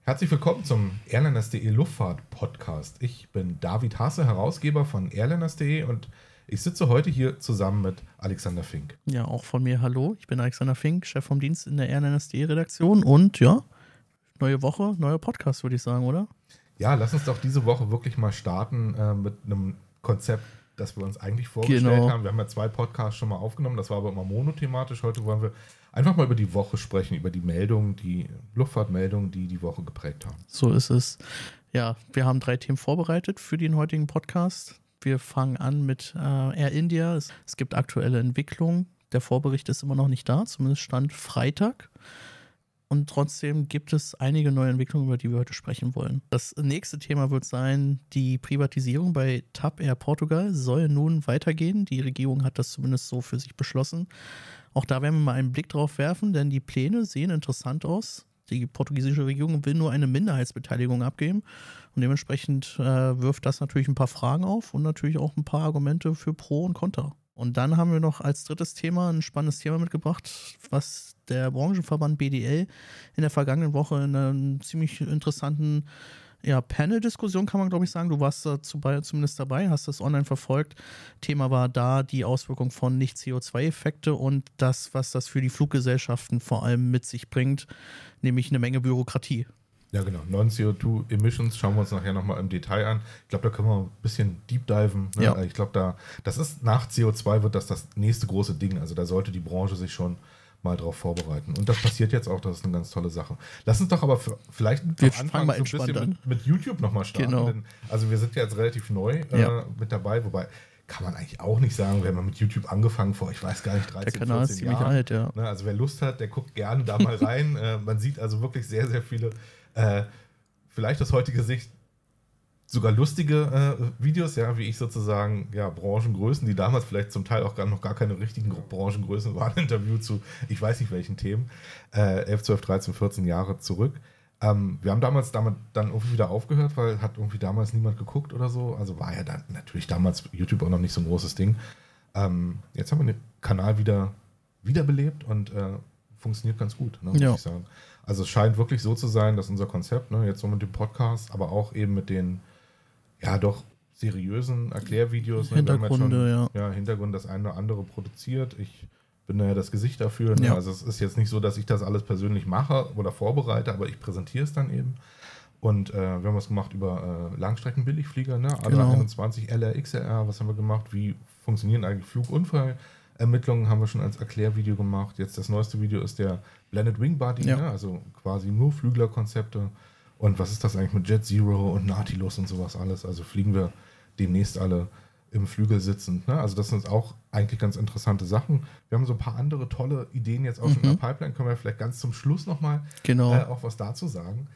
Herzlich willkommen zum Airliners.de Luftfahrt-Podcast. Ich bin David Hasse, Herausgeber von Airliners.de und ich sitze heute hier zusammen mit Alexander Fink. Ja, auch von mir hallo. Ich bin Alexander Fink, Chef vom Dienst in der Airliners.de Redaktion und ja, neue Woche, neuer Podcast, würde ich sagen, oder? Ja, lass uns doch diese Woche wirklich mal starten mit einem Konzept, das wir uns eigentlich vorgestellt haben. Wir haben ja 2 Podcasts schon mal aufgenommen, das war aber immer monothematisch. Heute wollen wir einfach mal über die Woche sprechen, über die Meldungen, die Luftfahrtmeldungen, die die Woche geprägt haben. So ist es. Ja, wir haben 3 Themen vorbereitet für den heutigen Podcast. Wir fangen an mit Air India. Es gibt aktuelle Entwicklungen. Der Vorbericht ist immer noch nicht da, zumindest Stand Freitag. Und trotzdem gibt es einige neue Entwicklungen, über die wir heute sprechen wollen. Das nächste Thema wird sein, die Privatisierung bei TAP Air Portugal soll nun weitergehen. Die Regierung hat das zumindest so für sich beschlossen. Auch da werden wir mal einen Blick drauf werfen, denn die Pläne sehen interessant aus. Die portugiesische Regierung will nur eine Minderheitsbeteiligung abgeben und dementsprechend wirft das natürlich ein paar Fragen auf und natürlich auch ein paar Argumente für Pro und Contra. Und dann haben wir noch als drittes Thema ein spannendes Thema mitgebracht, was der Branchenverband BDL in der vergangenen Woche in einer ziemlich interessanten Panel-Diskussion, kann man glaube ich sagen. Du warst dazu zumindest dabei, hast das online verfolgt. Thema war da die Auswirkung von Nicht-CO2-Effekte und das, was das für die Fluggesellschaften vor allem mit sich bringt, nämlich eine Menge Bürokratie. Ja, genau. Non-CO2-Emissions schauen wir uns nachher nochmal im Detail an. Ich glaube, da können wir ein bisschen deep diven. Ne? Ja. Ich glaube, das ist nach CO2 wird das nächste große Ding. Also da sollte die Branche sich schon mal drauf vorbereiten. Und das passiert jetzt auch, das ist eine ganz tolle Sache. Lass uns doch aber vielleicht am Anfang so ein bisschen mit YouTube nochmal starten. Genau. Denn, also wir sind ja jetzt relativ neu mit dabei, wobei kann man eigentlich auch nicht sagen, wir haben mit YouTube angefangen vor, ich weiß gar nicht, 13, 14 Jahren. Der Kanal ist ziemlich alt, ja. Ne, also wer Lust hat, der guckt gerne da mal rein. Man sieht also wirklich sehr, sehr viele vielleicht aus heutiger Sicht sogar lustige Videos, ja, wie ich sozusagen, ja, Branchengrößen, die damals vielleicht zum Teil auch noch gar keine richtigen Branchengrößen waren, Interview zu, ich weiß nicht welchen Themen, 11, 12, 13, 14 Jahre zurück. Wir haben damals damit dann irgendwie wieder aufgehört, weil hat irgendwie damals niemand geguckt oder so, also war ja dann natürlich damals YouTube auch noch nicht so ein großes Ding. Jetzt haben wir den Kanal wieder wiederbelebt und funktioniert ganz gut, ne, muss ich sagen. Also es scheint wirklich so zu sein, dass unser Konzept, ne, jetzt so mit dem Podcast, aber auch eben mit den, ja doch, seriösen Erklärvideos. Hintergründe, ne, Hintergrund das eine oder andere produziert. Ich bin da ja das Gesicht dafür. Ne? Ja. Also es ist jetzt nicht so, dass ich das alles persönlich mache oder vorbereite, aber ich präsentiere es dann eben. Und wir haben was gemacht über Langstreckenbilligflieger, ne? A321, LR, XLR, was haben wir gemacht? Wie funktionieren eigentlich Flugunfallermittlungen, haben wir schon als Erklärvideo gemacht. Jetzt das neueste Video ist der Blended Wing Buddy, ne? Also quasi nur Flüglerkonzepte. Und was ist das eigentlich mit Jet Zero und Nautilus und sowas alles? Also fliegen wir demnächst alle im Flügel sitzend. Ne? Also das sind auch eigentlich ganz interessante Sachen. Wir haben so ein paar andere tolle Ideen jetzt auch schon in der Pipeline. Können wir vielleicht ganz zum Schluss nochmal auch was dazu sagen.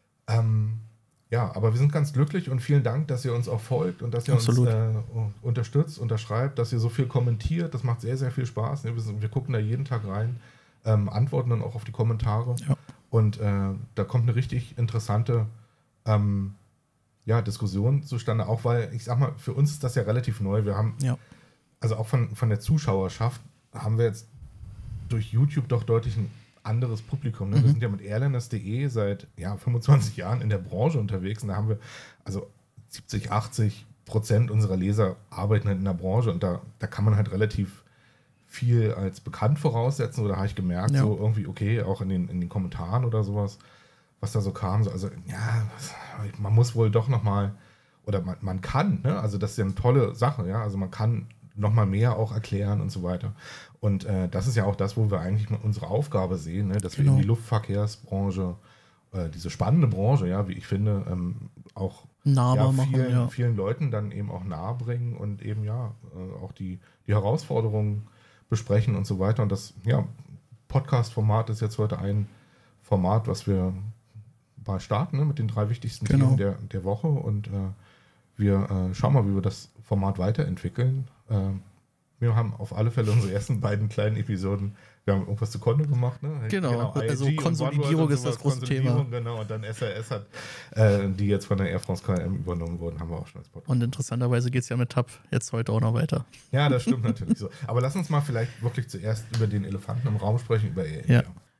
Aber wir sind ganz glücklich und vielen Dank, dass ihr uns auch folgt und dass ihr uns unterstützt, unterschreibt, dass ihr so viel kommentiert. Das macht sehr, sehr viel Spaß. Wir gucken da jeden Tag rein, antworten dann auch auf die Kommentare. Ja. Und da kommt eine richtig interessante Diskussion zustande, auch weil, ich sag mal, für uns ist das ja relativ neu. Wir haben, also auch von der Zuschauerschaft, haben wir jetzt durch YouTube doch deutlich ein anderes Publikum. Ne? Wir sind ja mit Airliners.de seit 25 Jahren in der Branche unterwegs und da haben wir, also 70-80% unserer Leser arbeiten halt in der Branche und da kann man halt relativ viel als bekannt voraussetzen oder habe ich gemerkt, so irgendwie, okay, auch in den Kommentaren oder sowas, was da so kam, so, also man muss wohl doch nochmal, oder man kann, ne? Also das ist ja eine tolle Sache, ja, also man kann nochmal mehr auch erklären und so weiter. Und das ist ja auch das, wo wir eigentlich unsere Aufgabe sehen, ne? Dass wir in die Luftverkehrsbranche, diese spannende Branche, ja, wie ich finde, auch vielen Leuten dann eben auch nahe bringen und eben auch die Herausforderungen besprechen und so weiter. Und das Podcast-Format ist jetzt heute ein Format, was wir mal starten, ne, mit den 3 wichtigsten Themen der Woche. Und wir schauen mal, wie wir das Format weiterentwickeln. Wir haben auf alle Fälle unsere ersten beiden kleinen Episoden, wir haben irgendwas zu Konto gemacht, ne? Genau, also Konsolidierung ist das große Thema. Genau, und dann SRS hat, die jetzt von der Air France KLM übernommen wurden, haben wir auch schon als Podcast. Und interessanterweise geht es ja mit TAP jetzt heute auch noch weiter. Ja, das stimmt natürlich so. Aber lass uns mal vielleicht wirklich zuerst über den Elefanten im Raum sprechen, über Air India.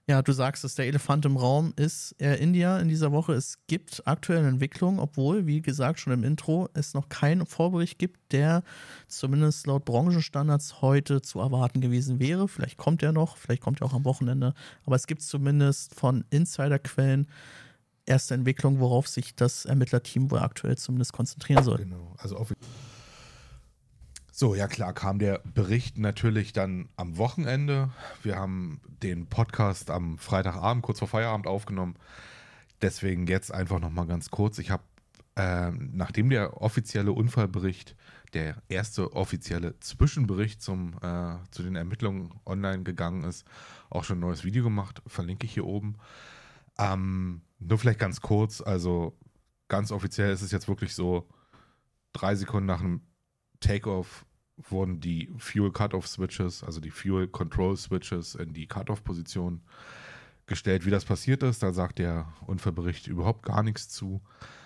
Ja, du sagst es, der Elefant im Raum ist Air India in dieser Woche. Es gibt aktuelle Entwicklungen, obwohl, wie gesagt, schon im Intro, es noch keinen Vorbericht gibt, der zumindest laut Branchenstandards heute zu erwarten gewesen wäre. Vielleicht kommt er noch, vielleicht kommt er auch am Wochenende. Aber es gibt zumindest von Insiderquellen erste Entwicklungen, worauf sich das Ermittlerteam wohl aktuell zumindest konzentrieren soll. Genau, also so, ja klar, kam der Bericht natürlich dann am Wochenende. Wir haben den Podcast am Freitagabend, kurz vor Feierabend aufgenommen. Deswegen jetzt einfach nochmal ganz kurz. Ich habe, nachdem der offizielle Unfallbericht, der erste offizielle Zwischenbericht zu den Ermittlungen online gegangen ist, auch schon ein neues Video gemacht, verlinke ich hier oben. Nur vielleicht ganz kurz, also ganz offiziell ist es jetzt wirklich so, 3 Sekunden nach einem Takeoff wurden die Fuel Cutoff Switches, also die Fuel Control Switches in die Cutoff-Position gestellt. Wie das passiert ist, da sagt der Unfallbericht überhaupt gar nichts zu.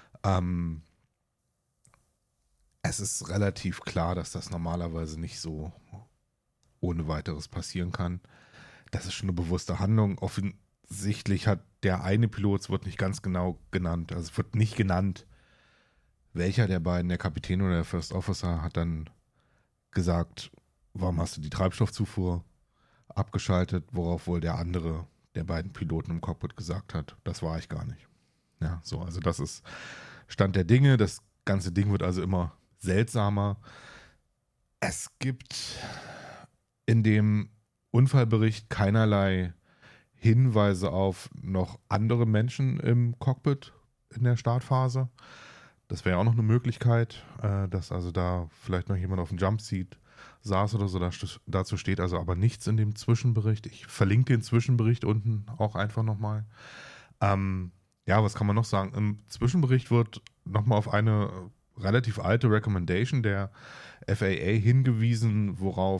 Es ist relativ klar, dass das normalerweise nicht so ohne weiteres passieren kann. Das ist schon eine bewusste Handlung. Offensichtlich hat der eine Pilot, es wird nicht ganz genau genannt, also es wird nicht genannt, welcher der beiden, der Kapitän oder der First Officer, hat dann gesagt, warum hast du die Treibstoffzufuhr abgeschaltet, worauf wohl der andere der beiden Piloten im Cockpit gesagt hat, das war ich gar nicht. Ja, so, also das ist Stand der Dinge. Das ganze Ding wird also immer seltsamer. Es gibt in dem Unfallbericht keinerlei Hinweise auf noch andere Menschen im Cockpit in der Startphase. Das wäre auch noch eine Möglichkeit, dass also da vielleicht noch jemand auf dem Jumpseat saß oder so. Dazu steht also aber nichts in dem Zwischenbericht. Ich verlinke den Zwischenbericht unten auch einfach nochmal. Ja, was kann man noch sagen? Im Zwischenbericht wird nochmal auf eine relativ alte Recommendation der FAA hingewiesen,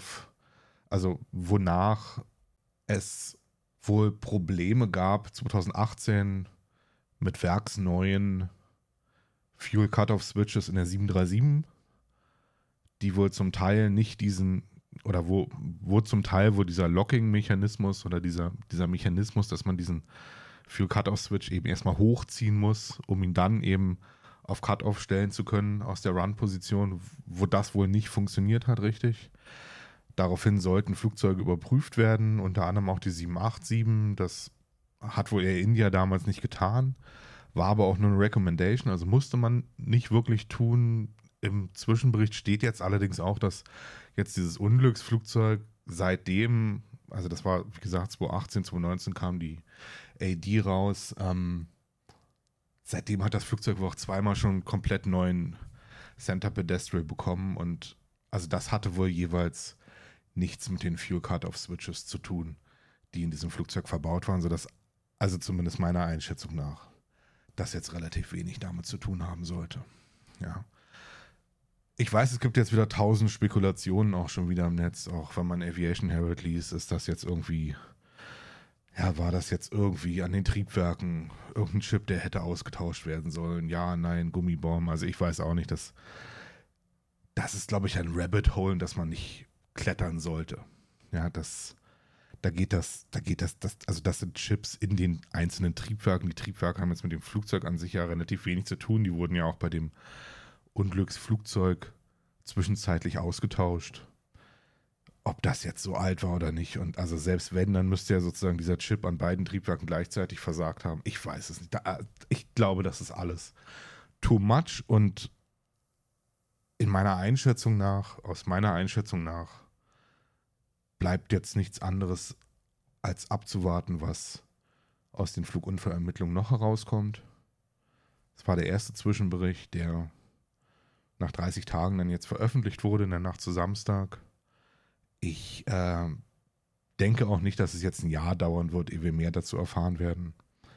wonach es wohl Probleme gab 2018 mit werksneuen Fuel Cutoff Switches in der 737, die wohl zum Teil nicht wo zum Teil dieser Locking-Mechanismus oder dieser Mechanismus, dass man diesen Fuel Cutoff Switch eben erstmal hochziehen muss, um ihn dann eben auf Cutoff stellen zu können aus der Run-Position, wo das wohl nicht funktioniert hat, richtig. Daraufhin sollten Flugzeuge überprüft werden, unter anderem auch die 787. Das hat wohl Air India damals nicht getan. War aber auch nur eine Recommendation, also musste man nicht wirklich tun. Im Zwischenbericht steht jetzt allerdings auch, dass jetzt dieses Unglücksflugzeug seitdem, also das war, wie gesagt, 2018, 2019 kam die AD raus, seitdem hat das Flugzeug wohl auch zweimal schon einen komplett neuen Center Pedestal bekommen und also das hatte wohl jeweils nichts mit den Fuel Cutoff Switches zu tun, die in diesem Flugzeug verbaut waren, sodass, also zumindest meiner Einschätzung nach, das jetzt relativ wenig damit zu tun haben sollte. Ja. Ich weiß, es gibt jetzt wieder 1000 Spekulationen auch schon wieder im Netz, auch wenn man Aviation Herald liest, ist das jetzt irgendwie, ja, war das jetzt irgendwie an den Triebwerken irgendein Chip, der hätte ausgetauscht werden sollen? Ja, nein, Gummibomben, also ich weiß auch nicht, das ist, glaube ich, ein Rabbit Hole, in das man nicht klettern sollte. Ja, das sind Chips in den einzelnen Triebwerken. Die Triebwerke haben jetzt mit dem Flugzeug an sich ja relativ wenig zu tun. Die wurden ja auch bei dem Unglücksflugzeug zwischenzeitlich ausgetauscht. Ob das jetzt so alt war oder nicht. Und also selbst wenn, dann müsste ja sozusagen dieser Chip an beiden Triebwerken gleichzeitig versagt haben. Ich weiß es nicht. Ich glaube, das ist alles too much. Und aus meiner Einschätzung nach, bleibt jetzt nichts anderes als abzuwarten, was aus den Flugunfallermittlungen noch herauskommt. Das war der erste Zwischenbericht, der nach 30 Tagen dann jetzt veröffentlicht wurde, in der Nacht zu Samstag. Ich denke auch nicht, dass es jetzt ein Jahr dauern wird, ehe wir mehr dazu erfahren werden.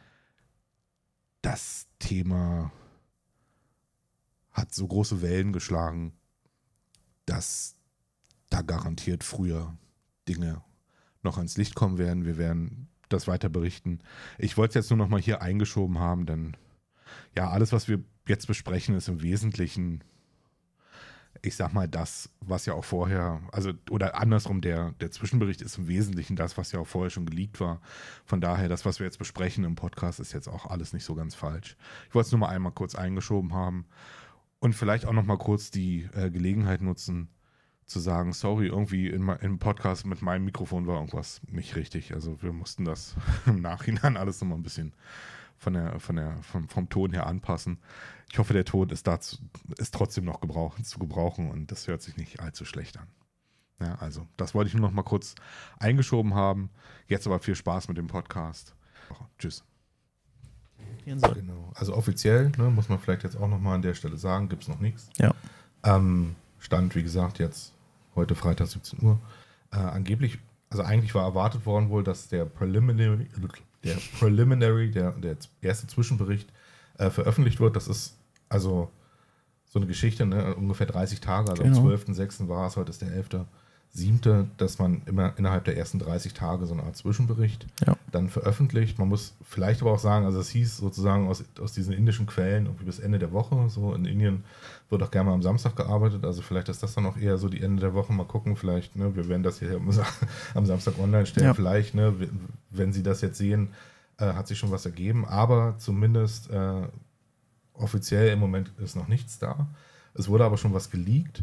Das Thema hat so große Wellen geschlagen, dass da garantiert früher Dinge noch ans Licht kommen werden. Wir werden das weiter berichten. Ich wollte es jetzt nur noch mal hier eingeschoben haben, denn ja, alles, was wir jetzt besprechen, ist im Wesentlichen ich sag mal, das, was ja auch vorher, also oder andersrum, der Zwischenbericht ist im Wesentlichen das, was ja auch vorher schon geleakt war. Von daher, das, was wir jetzt besprechen im Podcast, ist jetzt auch alles nicht so ganz falsch. Ich wollte es nur mal einmal kurz eingeschoben haben und vielleicht auch noch mal kurz die Gelegenheit nutzen, zu sagen, sorry, irgendwie im Podcast mit meinem Mikrofon war irgendwas nicht richtig. Also wir mussten das im Nachhinein alles nochmal ein bisschen vom Ton her anpassen. Ich hoffe, der Ton ist trotzdem noch zu gebrauchen und das hört sich nicht allzu schlecht an. Ja, also das wollte ich nur noch mal kurz eingeschoben haben. Jetzt aber viel Spaß mit dem Podcast. Tschüss. Genau. Also offiziell, muss man vielleicht jetzt auch noch mal an der Stelle sagen, gibt es noch nichts. Ja. Stand, wie gesagt, jetzt heute Freitag 17 Uhr. Angeblich, also eigentlich war erwartet worden wohl, dass der Preliminary, der erste Zwischenbericht veröffentlicht wird. Das ist also so eine Geschichte, ungefähr 30 Tage, also genau. Am 12.06. war es, heute ist der 11.07., dass man immer innerhalb der ersten 30 Tage so eine Art Zwischenbericht dann veröffentlicht. Man muss vielleicht aber auch sagen, also es hieß sozusagen aus diesen indischen Quellen irgendwie bis Ende der Woche, so in Indien wird auch gerne mal am Samstag gearbeitet, also vielleicht ist das dann auch eher so die Ende der Woche, mal gucken, vielleicht, wir werden das hier am Samstag online stellen, vielleicht, wenn Sie das jetzt sehen, hat sich schon was ergeben, aber zumindest offiziell im Moment ist noch nichts da. Es wurde aber schon was geleakt.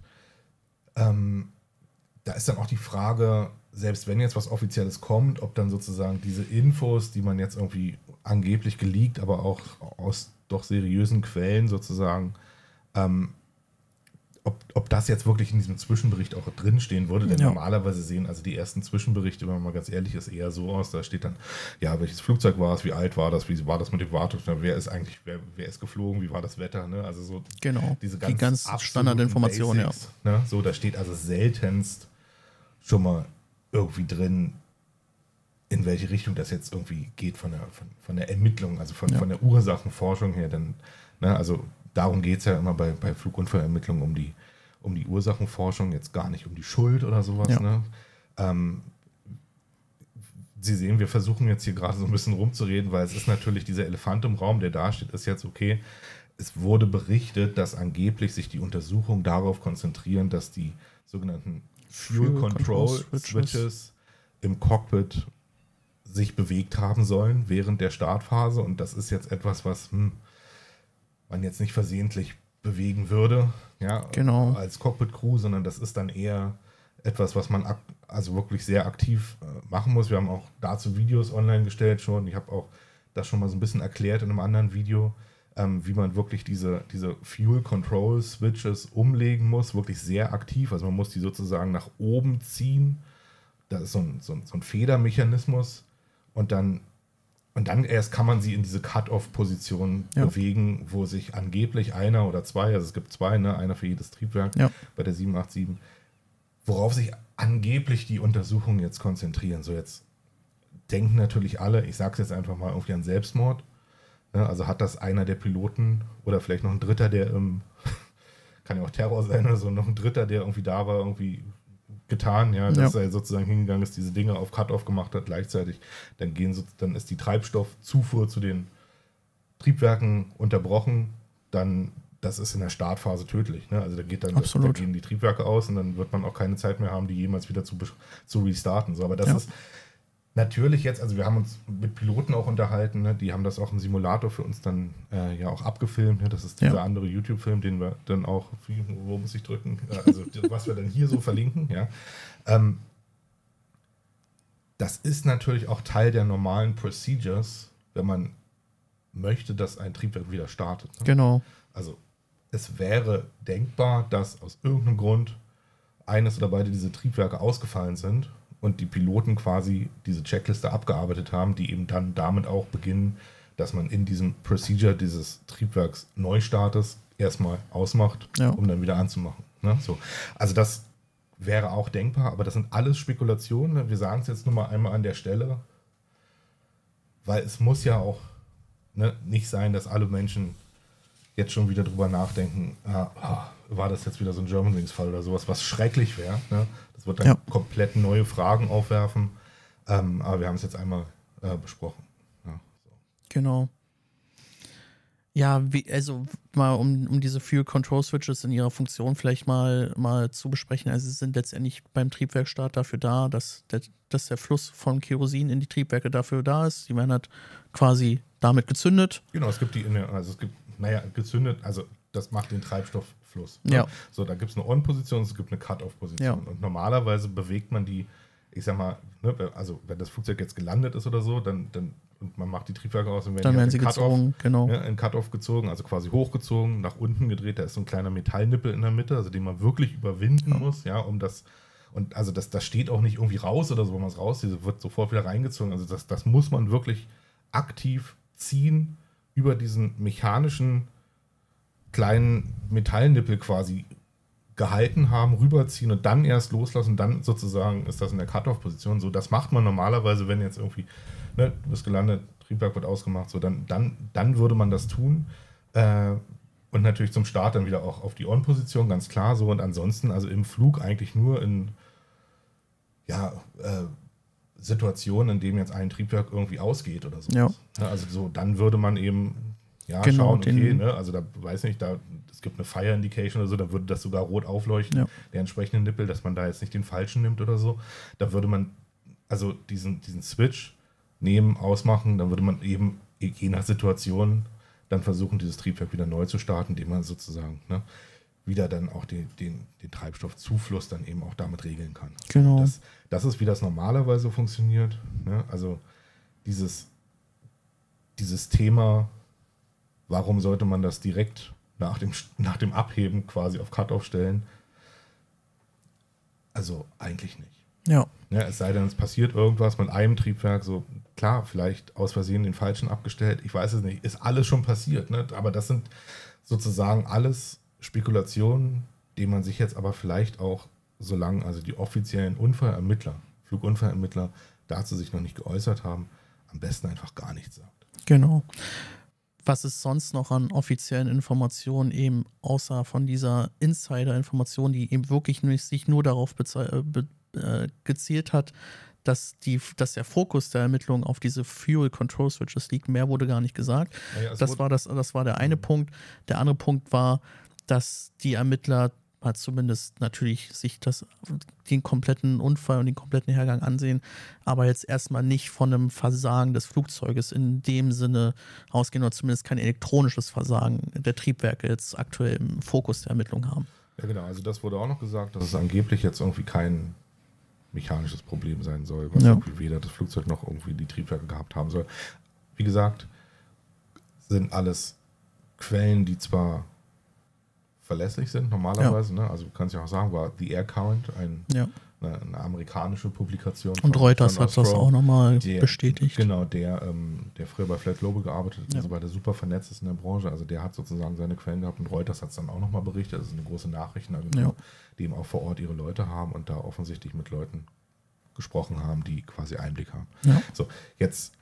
Da ist dann auch die Frage, selbst wenn jetzt was Offizielles kommt, ob dann sozusagen diese Infos, die man jetzt irgendwie angeblich geleakt, aber auch aus doch seriösen Quellen sozusagen, ob das jetzt wirklich in diesem Zwischenbericht auch drinstehen würde, denn normalerweise sehen also die ersten Zwischenberichte, wenn man mal ganz ehrlich ist, eher so aus, da steht dann, ja, welches Flugzeug war es, wie alt war das, wie war das mit dem Wartung, wer ist geflogen, wie war das Wetter, also so diese die ganz Standardinformationen, Basics, so, da steht also seltenst schon mal irgendwie drin, in welche Richtung das jetzt irgendwie geht von der Ermittlung, also von der Ursachenforschung her, denn, also darum geht es ja immer bei Flugunfallermittlungen um die Ursachenforschung, jetzt gar nicht um die Schuld oder sowas. Sie sehen, wir versuchen jetzt hier gerade so ein bisschen rumzureden, weil es ist natürlich dieser Elefant im Raum, der da steht, ist jetzt okay. Es wurde berichtet, dass angeblich sich die Untersuchungen darauf konzentrieren, dass die sogenannten Fuel Control Switches im Cockpit sich bewegt haben sollen während der Startphase, und das ist jetzt etwas, was man jetzt nicht versehentlich bewegen würde, als Cockpit-Crew, sondern das ist dann eher etwas, was man also wirklich sehr aktiv machen muss. Wir haben auch dazu Videos online gestellt schon. Ich habe auch das schon mal so ein bisschen erklärt in einem anderen Video, wie man wirklich diese Fuel Control Switches umlegen muss, wirklich sehr aktiv. Also man muss die sozusagen nach oben ziehen. Da ist so ein Federmechanismus und dann erst kann man sie in diese Cut-Off-Position bewegen, wo sich angeblich einer oder zwei, also es gibt zwei, einer für jedes Triebwerk bei der 787, worauf sich angeblich die Untersuchungen jetzt konzentrieren. So, jetzt denken natürlich alle, ich sage es jetzt einfach mal, irgendwie an Selbstmord. Also hat das einer der Piloten oder vielleicht noch ein Dritter, der kann ja auch Terror sein oder so, noch ein Dritter, der irgendwie da war, irgendwie getan, dass er sozusagen hingegangen ist, diese Dinge auf Cut-Off gemacht hat, gleichzeitig, dann ist die Treibstoffzufuhr zu den Triebwerken unterbrochen, dann, das ist in der Startphase tödlich, also da gehen die Triebwerke aus und dann wird man auch keine Zeit mehr haben, die jemals wieder zu restarten, so, aber das ist natürlich jetzt, also wir haben uns mit Piloten auch unterhalten, die haben das auch im Simulator für uns dann auch abgefilmt. Das ist dieser andere YouTube-Film, den wir dann auch, wo muss ich drücken? Also was wir dann hier so verlinken. Das ist natürlich auch Teil der normalen Procedures, wenn man möchte, dass ein Triebwerk wieder startet. Genau. Also es wäre denkbar, dass aus irgendeinem Grund eines oder beide dieser Triebwerke ausgefallen sind und die Piloten quasi diese Checkliste abgearbeitet haben, die eben dann damit auch beginnen, dass man in diesem Procedure dieses Triebwerks Neustartes erstmal ausmacht, um dann wieder anzumachen. So. Also das wäre auch denkbar, aber das sind alles Spekulationen. Wir sagen es jetzt nur mal einmal an der Stelle, weil es muss ja auch nicht sein, dass alle Menschen jetzt schon wieder drüber nachdenken, war das jetzt wieder so ein Germanwings-Fall oder sowas, was schrecklich wäre. Das wird dann komplett neue Fragen aufwerfen. Aber wir haben es jetzt einmal besprochen. Genau. Ja, also mal um diese Fuel Control Switches in ihrer Funktion vielleicht mal zu besprechen. Also sie sind letztendlich beim Triebwerksstart dafür da, dass der Fluss von Kerosin in die Triebwerke dafür da ist. Die werden halt quasi damit gezündet. Genau, es gibt gezündet, also das macht den Treibstofffluss. Ne? Ja. So, da gibt es eine On-Position, es gibt eine Cut-Off-Position. Ja. Und normalerweise bewegt man die, ich sag mal, ne, also wenn das Flugzeug jetzt gelandet ist oder so, dann und man macht die Triebwerke aus und dann werden sie gezogen, genau. Ja, in Cut-Off gezogen, also quasi hochgezogen, nach unten gedreht. Da ist so ein kleiner Metallnippel in der Mitte, also den man wirklich überwinden muss, ja, um das. Und also das steht auch nicht irgendwie raus oder so, wenn man es rauszieht, das wird sofort wieder reingezogen. Also das muss man wirklich aktiv ziehen, über diesen mechanischen kleinen Metallnippel quasi gehalten haben, rüberziehen und dann erst loslassen. Dann sozusagen ist das in der Cut-Off-Position. So, das macht man normalerweise, wenn jetzt irgendwie, ne, du bist gelandet, Triebwerk wird ausgemacht, so dann würde man das tun. Und natürlich zum Start dann wieder auch auf die On-Position, ganz klar so. Und ansonsten, also im Flug eigentlich nur in Situationen, in denen jetzt ein Triebwerk irgendwie ausgeht oder so. Ja. Also so, dann würde man eben genau, schauen, okay, ne, also da weiß nicht, es gibt eine Fire Indication oder so, dann würde das sogar rot aufleuchten, der entsprechende Nippel, dass man da jetzt nicht den falschen nimmt oder so. Da würde man also diesen Switch nehmen, ausmachen, dann würde man eben je nach Situation dann versuchen, dieses Triebwerk wieder neu zu starten, indem man sozusagen wieder dann auch den Treibstoffzufluss dann eben auch damit regeln kann. Genau. Das ist, wie das normalerweise funktioniert. Ne? Also dieses Thema, warum sollte man das direkt nach dem Abheben quasi auf Cut-Off stellen? Also eigentlich nicht. Ja. Es sei denn, es passiert irgendwas mit einem Triebwerk, so klar, vielleicht aus Versehen den falschen abgestellt, ich weiß es nicht, ist alles schon passiert, ne? Aber das sind sozusagen alles Spekulationen, die man sich jetzt aber vielleicht auch, solange also die offiziellen Flugunfallermittler dazu sich noch nicht geäußert haben, am besten einfach gar nichts sagt. Genau. Was ist sonst noch an offiziellen Informationen eben außer von dieser Insider-Information, die eben wirklich sich nur darauf gezielt hat, dass der Fokus der Ermittlungen auf diese Fuel Control Switches liegt. Mehr wurde gar nicht gesagt. Ja, das war der eine Punkt. Der andere Punkt war, dass die Ermittler zumindest natürlich sich den kompletten Unfall und den kompletten Hergang ansehen, aber jetzt erstmal nicht von einem Versagen des Flugzeuges in dem Sinne ausgehen oder zumindest kein elektronisches Versagen der Triebwerke jetzt aktuell im Fokus der Ermittlungen haben. Ja genau, also das wurde auch noch gesagt, dass es angeblich jetzt irgendwie kein mechanisches Problem sein soll, was irgendwie weder das Flugzeug noch irgendwie die Triebwerke gehabt haben soll. Wie gesagt, sind alles Quellen, die zwar verlässlich sind normalerweise, ne? Also du kannst ja auch sagen, war The Air Current eine amerikanische Publikation. Und Reuters hat das auch nochmal bestätigt. Genau, der früher bei Flight Global gearbeitet hat und so weiter, super vernetzt ist in der Branche, also der hat sozusagen seine Quellen gehabt und Reuters hat es dann auch nochmal berichtet, das ist eine große Nachrichtenagentur, die eben auch vor Ort ihre Leute haben und da offensichtlich mit Leuten gesprochen haben, die quasi Einblick haben. Ja. So, jetzt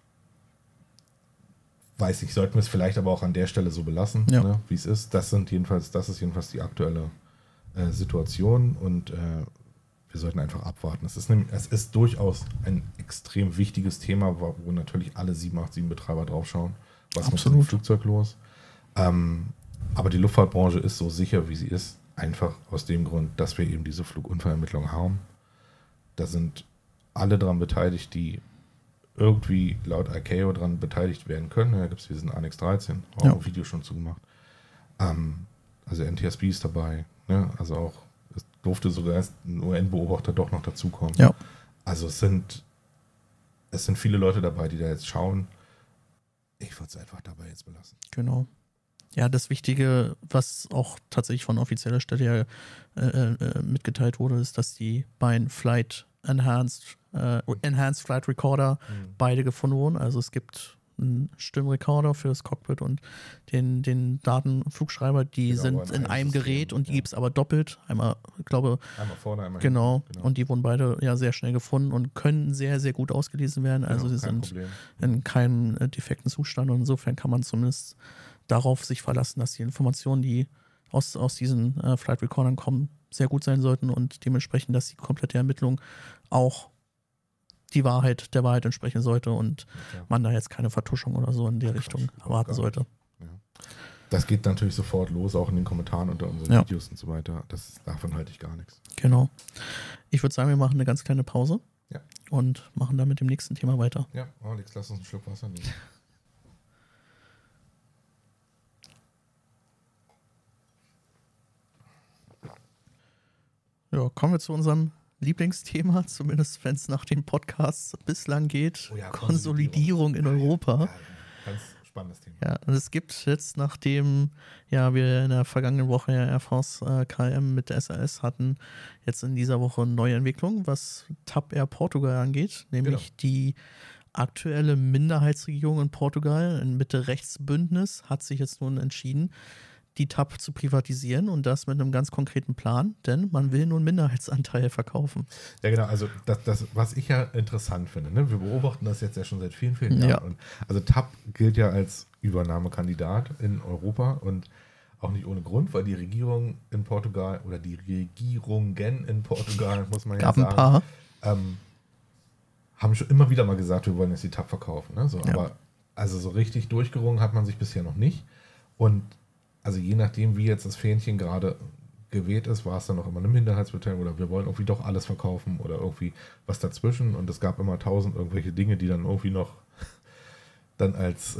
weiß ich, sollten wir es vielleicht aber auch an der Stelle so belassen, ne, wie es ist. Das ist jedenfalls die aktuelle Situation und wir sollten einfach abwarten. Es ist durchaus ein extrem wichtiges Thema, wo natürlich alle 787-Betreiber draufschauen. Was ist mit dem Flugzeug los? Aber die Luftfahrtbranche ist so sicher, wie sie ist, einfach aus dem Grund, dass wir eben diese Flugunfallermittlung haben. Da sind alle dran beteiligt, die irgendwie laut ICAO dran beteiligt werden können. Da gibt es diesen Annex 13, auch ein Video schon zugemacht. Also NTSB ist dabei, ne? Also auch, es durfte sogar erst ein UN-Beobachter doch noch dazukommen. Ja. Also es sind viele Leute dabei, die da jetzt schauen. Ich würde es einfach dabei jetzt belassen. Genau. Ja, das Wichtige, was auch tatsächlich von offizieller Stelle mitgeteilt wurde, ist, dass die beiden Enhanced Flight Recorder beide gefunden wurden. Also es gibt einen Stimmrekorder für das Cockpit und den Datenflugschreiber, die sind in einem Gerät und die gibt es aber doppelt. Einmal vorne, einmal hinten. Und die wurden beide sehr schnell gefunden und können sehr, sehr gut ausgelesen werden. Also sie sind in keinem defekten Zustand und insofern kann man zumindest darauf sich verlassen, dass die Informationen, die aus diesen Flight Recordern kommen, sehr gut sein sollten und dementsprechend, dass die komplette Ermittlung auch der Wahrheit entsprechen sollte und man da jetzt keine Vertuschung oder so in der Richtung erwarten sollte. Ja. Das geht natürlich sofort los, auch in den Kommentaren unter unseren Videos und so weiter. Davon halte ich gar nichts. Genau. Ich würde sagen, wir machen eine ganz kleine Pause. Ja. Und machen dann mit dem nächsten Thema weiter. Ja, Alex, lass uns einen Schluck Wasser nehmen. Ja, kommen wir zu unserem Lieblingsthema, zumindest wenn es nach den Podcasts bislang geht. Konsolidierung in Europa. Ja, ganz spannendes Thema. Ja, und es gibt jetzt, nachdem wir in der vergangenen Woche Air France KLM mit der SAS hatten, jetzt in dieser Woche eine neue Entwicklung, was TAP Air Portugal angeht, nämlich die aktuelle Minderheitsregierung in Portugal, ein Mitte-Rechts-Bündnis, hat sich jetzt nun entschieden, die TAP zu privatisieren und das mit einem ganz konkreten Plan, denn man will nur einen Minderheitsanteil verkaufen. Ja, genau, also das was ich ja interessant finde, ne? Wir beobachten das jetzt ja schon seit vielen, vielen Jahren. Ja. Und also TAP gilt ja als Übernahmekandidat in Europa und auch nicht ohne Grund, weil die Regierung in Portugal oder die Regierungen in Portugal, muss man ja sagen, Gab ein paar. Haben schon immer wieder mal gesagt, wir wollen jetzt die TAP verkaufen. Ne? So, Ja. Aber also so richtig durchgerungen hat man sich bisher noch nicht. Und also je nachdem, wie jetzt das Fähnchen gerade geweht ist, war es dann noch immer eine Minderheitsbeteiligung oder wir wollen irgendwie doch alles verkaufen oder irgendwie was dazwischen. Und es gab immer 1000 irgendwelche Dinge, die dann irgendwie noch dann als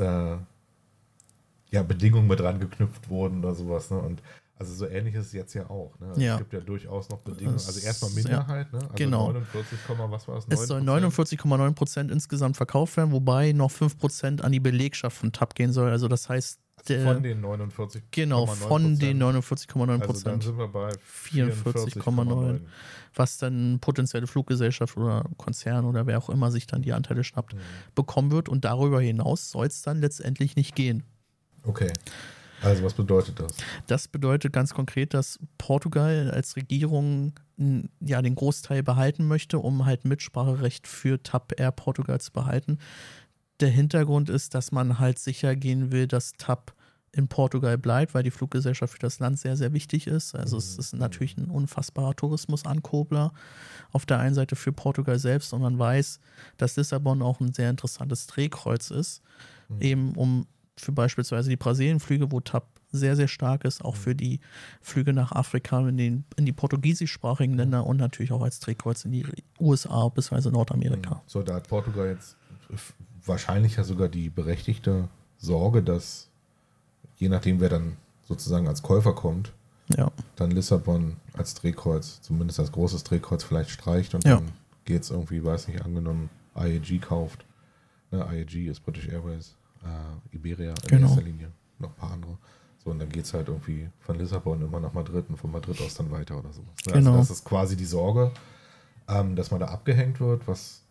Bedingungen mit dran geknüpft wurden oder sowas. Ne? Und also so ähnlich ist es jetzt ja auch. Ne? Also Ja. Es gibt ja durchaus noch Bedingungen. Also erstmal Minderheit, ne? Also Genau. 49, was war es? Es soll 49,9% insgesamt verkauft werden, wobei noch 5% an die Belegschaft von TAP gehen soll. Also das heißt, von den 49,9%. Genau, von den 49,9%. Also dann sind wir bei 44,9%. Was dann potenzielle Fluggesellschaft oder Konzern oder wer auch immer sich dann die Anteile schnappt, bekommen wird. Und darüber hinaus soll es dann letztendlich nicht gehen. Okay. Also was bedeutet das? Das bedeutet ganz konkret, dass Portugal als Regierung den Großteil behalten möchte, um halt Mitspracherecht für TAP Air Portugal zu behalten. Der Hintergrund ist, dass man halt sicher gehen will, dass TAP in Portugal bleibt, weil die Fluggesellschaft für das Land sehr, sehr wichtig ist. Also es ist natürlich ein unfassbarer Tourismusankurbler auf der einen Seite für Portugal selbst und man weiß, dass Lissabon auch ein sehr interessantes Drehkreuz ist, eben um für beispielsweise die Brasilienflüge, wo TAP sehr, sehr stark ist, auch für die Flüge nach Afrika, in die portugiesischsprachigen Länder und natürlich auch als Drehkreuz in die USA bzw. Nordamerika. So, da hat Portugal jetzt wahrscheinlich ja sogar die berechtigte Sorge, dass je nachdem, wer dann sozusagen als Käufer kommt, dann Lissabon als Drehkreuz, zumindest als großes Drehkreuz vielleicht streicht und dann geht es irgendwie, weiß nicht, angenommen IAG kauft. Ne, IAG ist British Airways, Iberia in erster Linie, noch ein paar andere. So, und dann geht es halt irgendwie von Lissabon immer nach Madrid und von Madrid aus dann weiter oder sowas. Ne? Genau. Also das ist quasi die Sorge, dass man da abgehängt wird,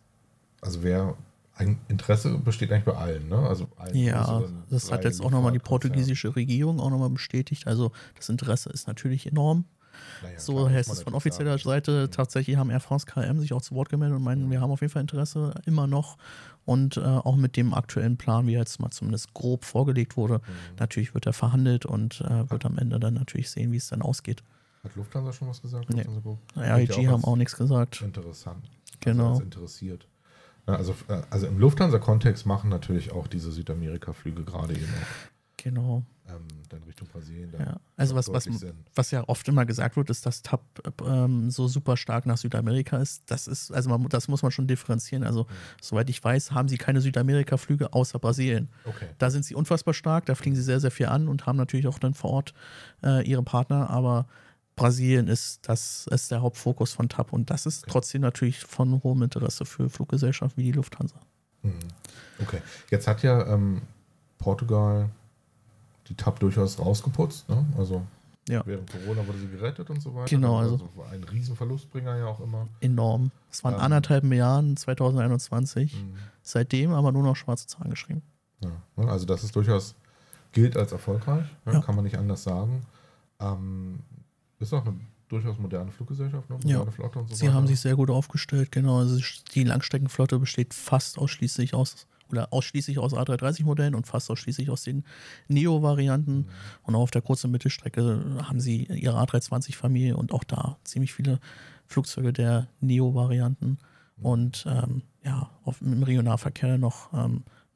ein Interesse besteht eigentlich bei allen, ne? Also allen das hat jetzt auch nochmal die portugiesische Regierung auch nochmal bestätigt. Also das Interesse ist natürlich enorm. So heißt es von offizieller Seite. Tatsächlich haben Air France KLM sich auch zu Wort gemeldet und meinen, wir haben auf jeden Fall Interesse, immer noch. Und auch mit dem aktuellen Plan, wie jetzt mal zumindest grob vorgelegt wurde, natürlich wird er verhandelt und wird am Ende dann natürlich sehen, wie es dann ausgeht. Hat Lufthansa schon was gesagt? Nee. IAG haben auch nichts gesagt. Interessant. Genau. Also interessiert. Also im Lufthansa-Kontext machen natürlich auch diese Südamerika-Flüge gerade eben auch. Genau. Dann Richtung Brasilien. Also was ja oft immer gesagt wird, ist, dass TAP so super stark nach Südamerika ist. Das muss man schon differenzieren. Also soweit ich weiß, haben sie keine Südamerika-Flüge außer Brasilien. Okay. Da sind sie unfassbar stark, da fliegen sie sehr, sehr viel an und haben natürlich auch dann vor Ort ihre Partner, aber Brasilien ist der Hauptfokus von TAP und das ist trotzdem natürlich von hohem Interesse für Fluggesellschaften wie die Lufthansa. Okay. Jetzt hat ja Portugal die TAP durchaus rausgeputzt, ne? Also während Corona wurde sie gerettet und so weiter. Genau, also war ein Riesenverlustbringer ja auch immer. Enorm. Es waren 1,5 Milliarden 2021. Seitdem aber nur noch schwarze Zahlen geschrieben. Ja, also das ist durchaus, gilt als erfolgreich, kann man nicht anders sagen. Ist auch eine durchaus moderne Fluggesellschaft, ne? Moderne Flotte und so weiter. Sie haben sich sehr gut aufgestellt, genau. Also die Langstreckenflotte besteht fast ausschließlich aus A330-Modellen und fast ausschließlich aus den Neo-Varianten. Und auch auf der kurzen Mittelstrecke haben sie ihre A320-Familie und auch da ziemlich viele Flugzeuge der Neo-Varianten. Und im Regionalverkehr noch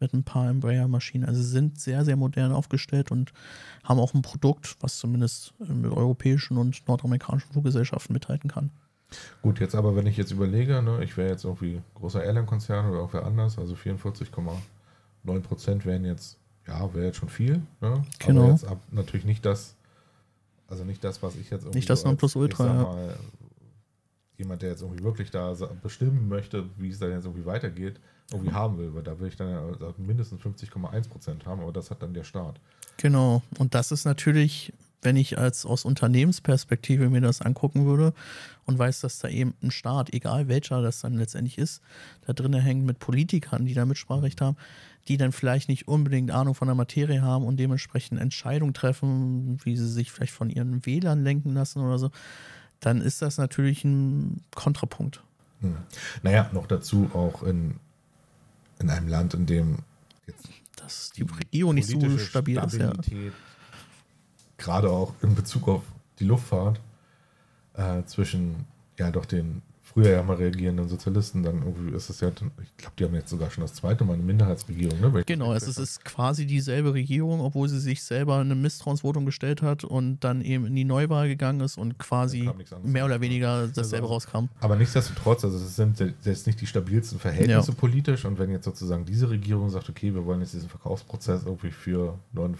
mit ein paar Embraer-Maschinen. Also sie sind sehr, sehr modern aufgestellt und haben auch ein Produkt, was zumindest mit europäischen und nordamerikanischen Fluggesellschaften mithalten kann. Gut, jetzt aber, wenn ich jetzt überlege, ne, ich wäre jetzt irgendwie großer Airline-Konzern oder irgendwer anders, also 44,9% wären jetzt, wäre jetzt schon viel. Ne? Genau. Aber jetzt natürlich nicht das, was ich jetzt irgendwie nicht das so Nonplusultra, ich sag mal, jemand, der jetzt irgendwie wirklich da bestimmen möchte, wie es dann jetzt irgendwie weitergeht, irgendwie haben will, weil da will ich dann ja mindestens 50,1% haben, aber das hat dann der Staat. Genau, und das ist natürlich, wenn ich aus Unternehmensperspektive mir das angucken würde und weiß, dass da eben ein Staat, egal welcher das dann letztendlich ist, da drin hängt mit Politikern, die da Mitspracherecht haben, die dann vielleicht nicht unbedingt Ahnung von der Materie haben und dementsprechend Entscheidungen treffen, wie sie sich vielleicht von ihren Wählern lenken lassen oder so, dann ist das natürlich ein Kontrapunkt. Naja, noch dazu auch in einem Land, in dem jetzt dass die Regierung nicht so stabil ist. Ja. Gerade auch in Bezug auf die Luftfahrt zwischen doch den früher ja mal reagierenden Sozialisten, dann irgendwie ist es ja, ich glaube, die haben jetzt sogar schon das zweite Mal eine Minderheitsregierung. Ne? Genau, es ist quasi dieselbe Regierung, obwohl sie sich selber eine Misstrauensvotum gestellt hat und dann eben in die Neuwahl gegangen ist und quasi mehr oder weniger dasselbe rauskam. Aber nichtsdestotrotz, also es sind jetzt nicht die stabilsten Verhältnisse politisch, und wenn jetzt sozusagen diese Regierung sagt, okay, wir wollen jetzt diesen Verkaufsprozess irgendwie für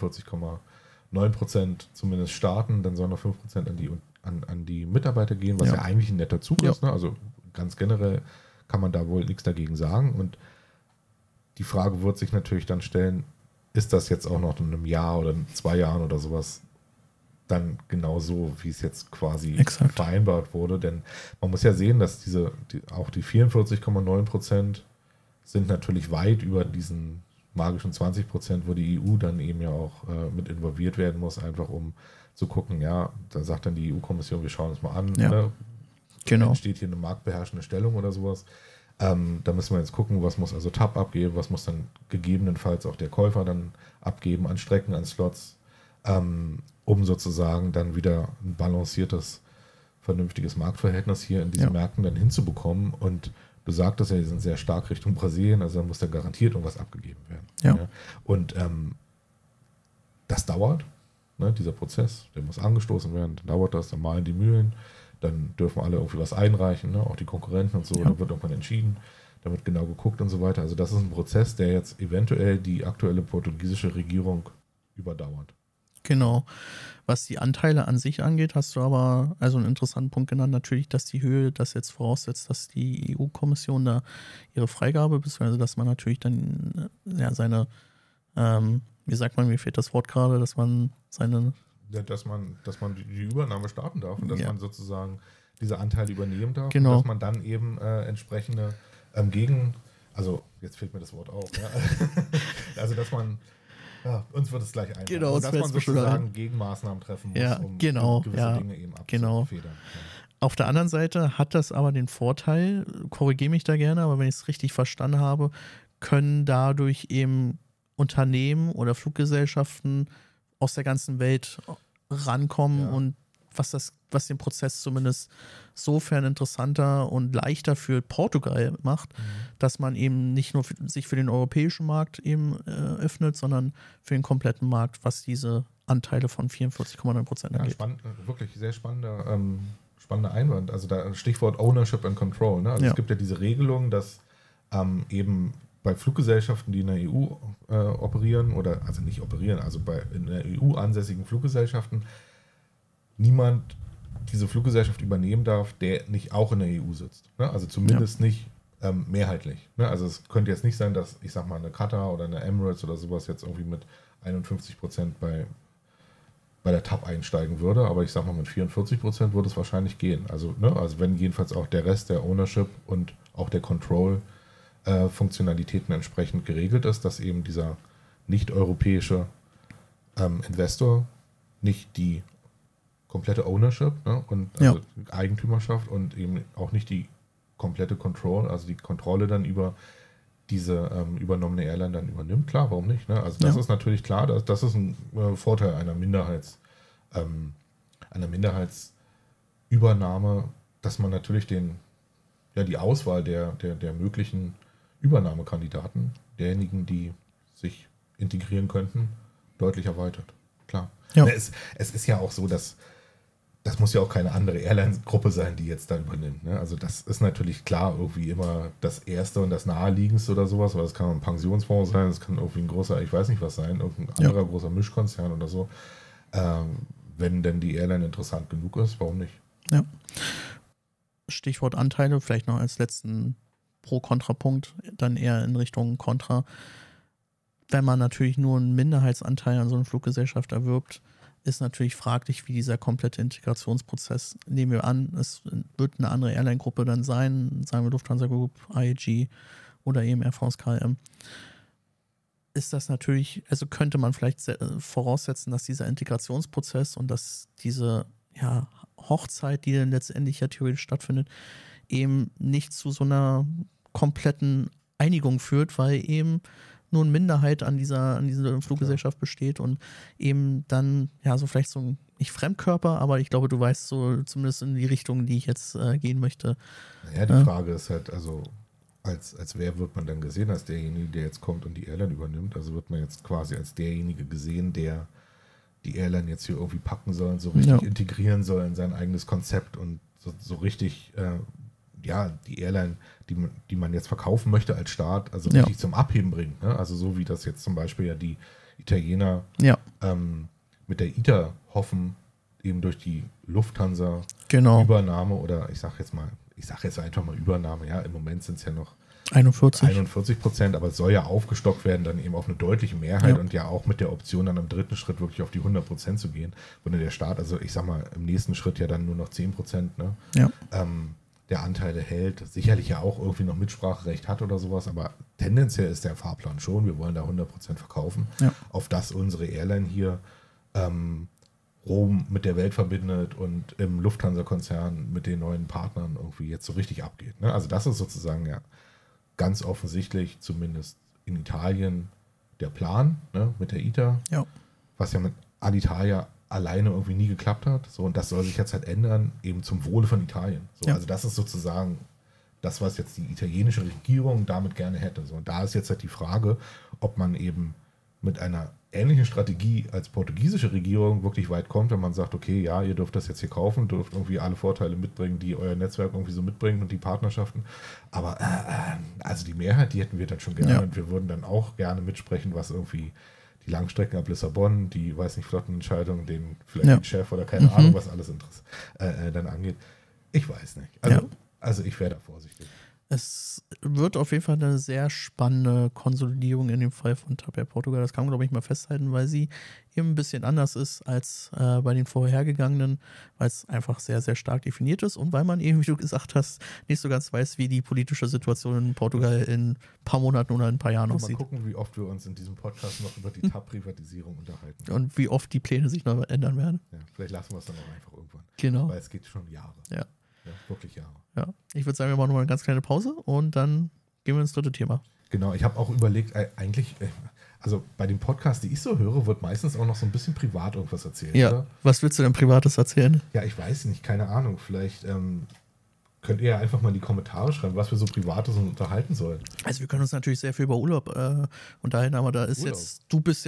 49,9% zumindest starten, dann sollen noch 5% an die Mitarbeiter gehen, was ja eigentlich ein netter Zug ist. Ne? Also ganz generell kann man da wohl nichts dagegen sagen. Und die Frage wird sich natürlich dann stellen, ist das jetzt auch noch in einem Jahr oder in 2 Jahren oder sowas dann genauso, wie es jetzt quasi vereinbart wurde? Denn man muss ja sehen, dass auch die 44,9% sind natürlich weit über diesen magischen 20%, wo die EU dann eben ja auch mit involviert werden muss, einfach um zu gucken, da sagt dann die EU-Kommission, wir schauen uns mal an, ne? Genau. Entsteht hier eine marktbeherrschende Stellung oder sowas. Da müssen wir jetzt gucken, was muss also TAP abgeben, was muss dann gegebenenfalls auch der Käufer dann abgeben an Strecken, an Slots, um sozusagen dann wieder ein balanciertes, vernünftiges Marktverhältnis hier in diesen Märkten dann hinzubekommen. Und du sagtest ja, die sind sehr stark Richtung Brasilien, also da muss dann garantiert irgendwas abgegeben werden. Ja. Und das dauert. Ne, dieser Prozess, der muss angestoßen werden, dann dauert das, dann malen die Mühlen, dann dürfen alle irgendwie was einreichen, ne, auch die Konkurrenten und so, dann wird irgendwann entschieden, dann wird genau geguckt und so weiter. Also das ist ein Prozess, der jetzt eventuell die aktuelle portugiesische Regierung überdauert. Genau. Was die Anteile an sich angeht, hast du aber also einen interessanten Punkt genannt, natürlich, dass die Höhe das jetzt voraussetzt, dass die EU-Kommission da ihre Freigabe, beziehungsweise dass man natürlich dann seine wie sagt man, mir fehlt das Wort gerade, dass man dass man die Übernahme starten darf und dass man sozusagen diese Anteile übernehmen darf. Genau. Und dass man dann eben entsprechende also jetzt fehlt mir das Wort auch, also dass man, uns wird es gleich einfallen, genau, dass man sozusagen Gegenmaßnahmen treffen muss, um gewisse Dinge eben abzufedern. Auf der anderen Seite hat das aber den Vorteil, korrigiere mich da gerne, aber wenn ich es richtig verstanden habe, können dadurch eben Unternehmen oder Fluggesellschaften aus der ganzen Welt rankommen und was den Prozess zumindest sofern interessanter und leichter für Portugal macht, dass man eben nicht nur sich für den europäischen Markt eben öffnet, sondern für den kompletten Markt, was diese Anteile von 44,9% angeht. Wirklich sehr spannender Einwand. Also da Stichwort Ownership and Control. Ne? Also es gibt ja diese Regelung, dass eben bei Fluggesellschaften, die in der EU operieren, also in der EU ansässigen Fluggesellschaften, niemand diese Fluggesellschaft übernehmen darf, der nicht auch in der EU sitzt. Ne? Also zumindest nicht mehrheitlich. Ne? Also es könnte jetzt nicht sein, dass, ich sag mal, eine Qatar oder eine Emirates oder sowas jetzt irgendwie mit 51% bei der TAP einsteigen würde, aber ich sag mal, mit 44% würde es wahrscheinlich gehen. Also wenn jedenfalls auch der Rest der Ownership und auch der Control Funktionalitäten entsprechend geregelt ist, dass eben dieser nicht-europäische Investor nicht die komplette Ownership und Eigentümerschaft und eben auch nicht die komplette Control, also die Kontrolle dann über diese übernommene Airline dann übernimmt. Klar, warum nicht? Ne? Also das ist natürlich klar, das ist ein Vorteil einer Minderheitsübernahme, dass man natürlich die Auswahl der möglichen Übernahmekandidaten, derjenigen, die sich integrieren könnten, deutlich erweitert. Klar. Ja. Es ist ja auch so, dass das muss ja auch keine andere Airline-Gruppe sein, die jetzt da übernimmt. Ne? Also das ist natürlich klar irgendwie immer das Erste und das Naheliegendste oder sowas, aber das kann ein Pensionsfonds sein, das kann irgendwie ein großer, ich weiß nicht was sein, irgendein anderer großer Mischkonzern oder so. Wenn denn die Airline interessant genug ist, warum nicht? Ja. Stichwort Anteile, vielleicht noch als letzten Pro-Kontra-Punkt, dann eher in Richtung Kontra. Wenn man natürlich nur einen Minderheitsanteil an so einer Fluggesellschaft erwirbt, ist natürlich fraglich, wie dieser komplette Integrationsprozess, nehmen wir an, es wird eine andere Airline-Gruppe dann sein, sagen wir Lufthansa Group, IAG oder eben Air France KLM, ist das natürlich, also könnte man vielleicht voraussetzen, dass dieser Integrationsprozess und dass diese Hochzeit, die dann letztendlich ja theoretisch stattfindet, eben nicht zu so einer kompletten Einigung führt, weil eben nur eine Minderheit an dieser Fluggesellschaft besteht und eben dann, so vielleicht so ein, nicht Fremdkörper, aber ich glaube, du weißt so zumindest in die Richtung, die ich jetzt gehen möchte. Naja, die Frage ist halt, also als wer wird man dann gesehen, als derjenige, der jetzt kommt und die Airline übernimmt? Also wird man jetzt quasi als derjenige gesehen, der die Airline jetzt hier irgendwie packen soll und so richtig integrieren soll in sein eigenes Konzept und so richtig die Airline, die man jetzt verkaufen möchte als Staat, also richtig zum Abheben bringt. Ne? Also so wie das jetzt zum Beispiel ja die Italiener mit der ITA hoffen, eben durch die Lufthansa Übernahme oder ich sage jetzt einfach mal Übernahme, im Moment sind es ja noch 41%, aber es soll ja aufgestockt werden, dann eben auf eine deutliche Mehrheit und ja auch mit der Option dann im dritten Schritt wirklich auf die 100% zu gehen, wo dann der Staat, also ich sag mal, im nächsten Schritt ja dann nur noch 10%, ne? Der Anteile hält, sicherlich ja auch irgendwie noch Mitspracherecht hat oder sowas, aber tendenziell ist der Fahrplan schon, wir wollen da 100% verkaufen, auf das unsere Airline hier Rom mit der Welt verbindet und im Lufthansa-Konzern mit den neuen Partnern irgendwie jetzt so richtig abgeht. Ne? Also das ist sozusagen ganz offensichtlich, zumindest in Italien, der Plan, ne, mit der ITA, was ja mit Alitalia alleine irgendwie nie geklappt hat. So, und das soll sich jetzt halt ändern, eben zum Wohle von Italien. So, also das ist sozusagen das, was jetzt die italienische Regierung damit gerne hätte. So, und da ist jetzt halt die Frage, ob man eben mit einer ähnlichen Strategie als portugiesische Regierung wirklich weit kommt, wenn man sagt, okay, ihr dürft das jetzt hier kaufen, dürft irgendwie alle Vorteile mitbringen, die euer Netzwerk irgendwie so mitbringt und die Partnerschaften. Aber also die Mehrheit, die hätten wir dann schon gerne und wir würden dann auch gerne mitsprechen, was irgendwie die Langstrecken ab Lissabon, die, weiß nicht, Flottenentscheidung, den Chef oder keine Ahnung, was alles dann angeht. Ich weiß nicht. Also ich wäre da vorsichtig. Es wird auf jeden Fall eine sehr spannende Konsolidierung in dem Fall von TAP Air Portugal. Das kann man, glaube ich, mal festhalten, weil sie eben ein bisschen anders ist als bei den vorhergegangenen, weil es einfach sehr, sehr stark definiert ist und weil man eben, wie du gesagt hast, nicht so ganz weiß, wie die politische Situation in Portugal in ein paar Monaten oder in ein paar Jahren aussieht. Mal gucken, wie oft wir uns in diesem Podcast noch über die TAP-Privatisierung unterhalten. Und wie oft die Pläne sich noch ändern werden. Ja, vielleicht lassen wir es dann auch einfach irgendwann. Genau. Weil es geht schon Jahre. Ja. Ja, wirklich Jahre. Ja, ich würde sagen, wir machen noch mal eine ganz kleine Pause und dann gehen wir ins dritte Thema. Genau, ich habe auch überlegt, eigentlich, also bei dem Podcast, die ich so höre, wird meistens auch noch so ein bisschen privat irgendwas erzählt. Ja, oder? Was willst du denn Privates erzählen? Ja, ich weiß nicht, keine Ahnung. Vielleicht könnt ihr ja einfach mal in die Kommentare schreiben, was wir so Privates unterhalten sollen. Also wir können uns natürlich sehr viel über Urlaub unterhalten, aber da ist du bist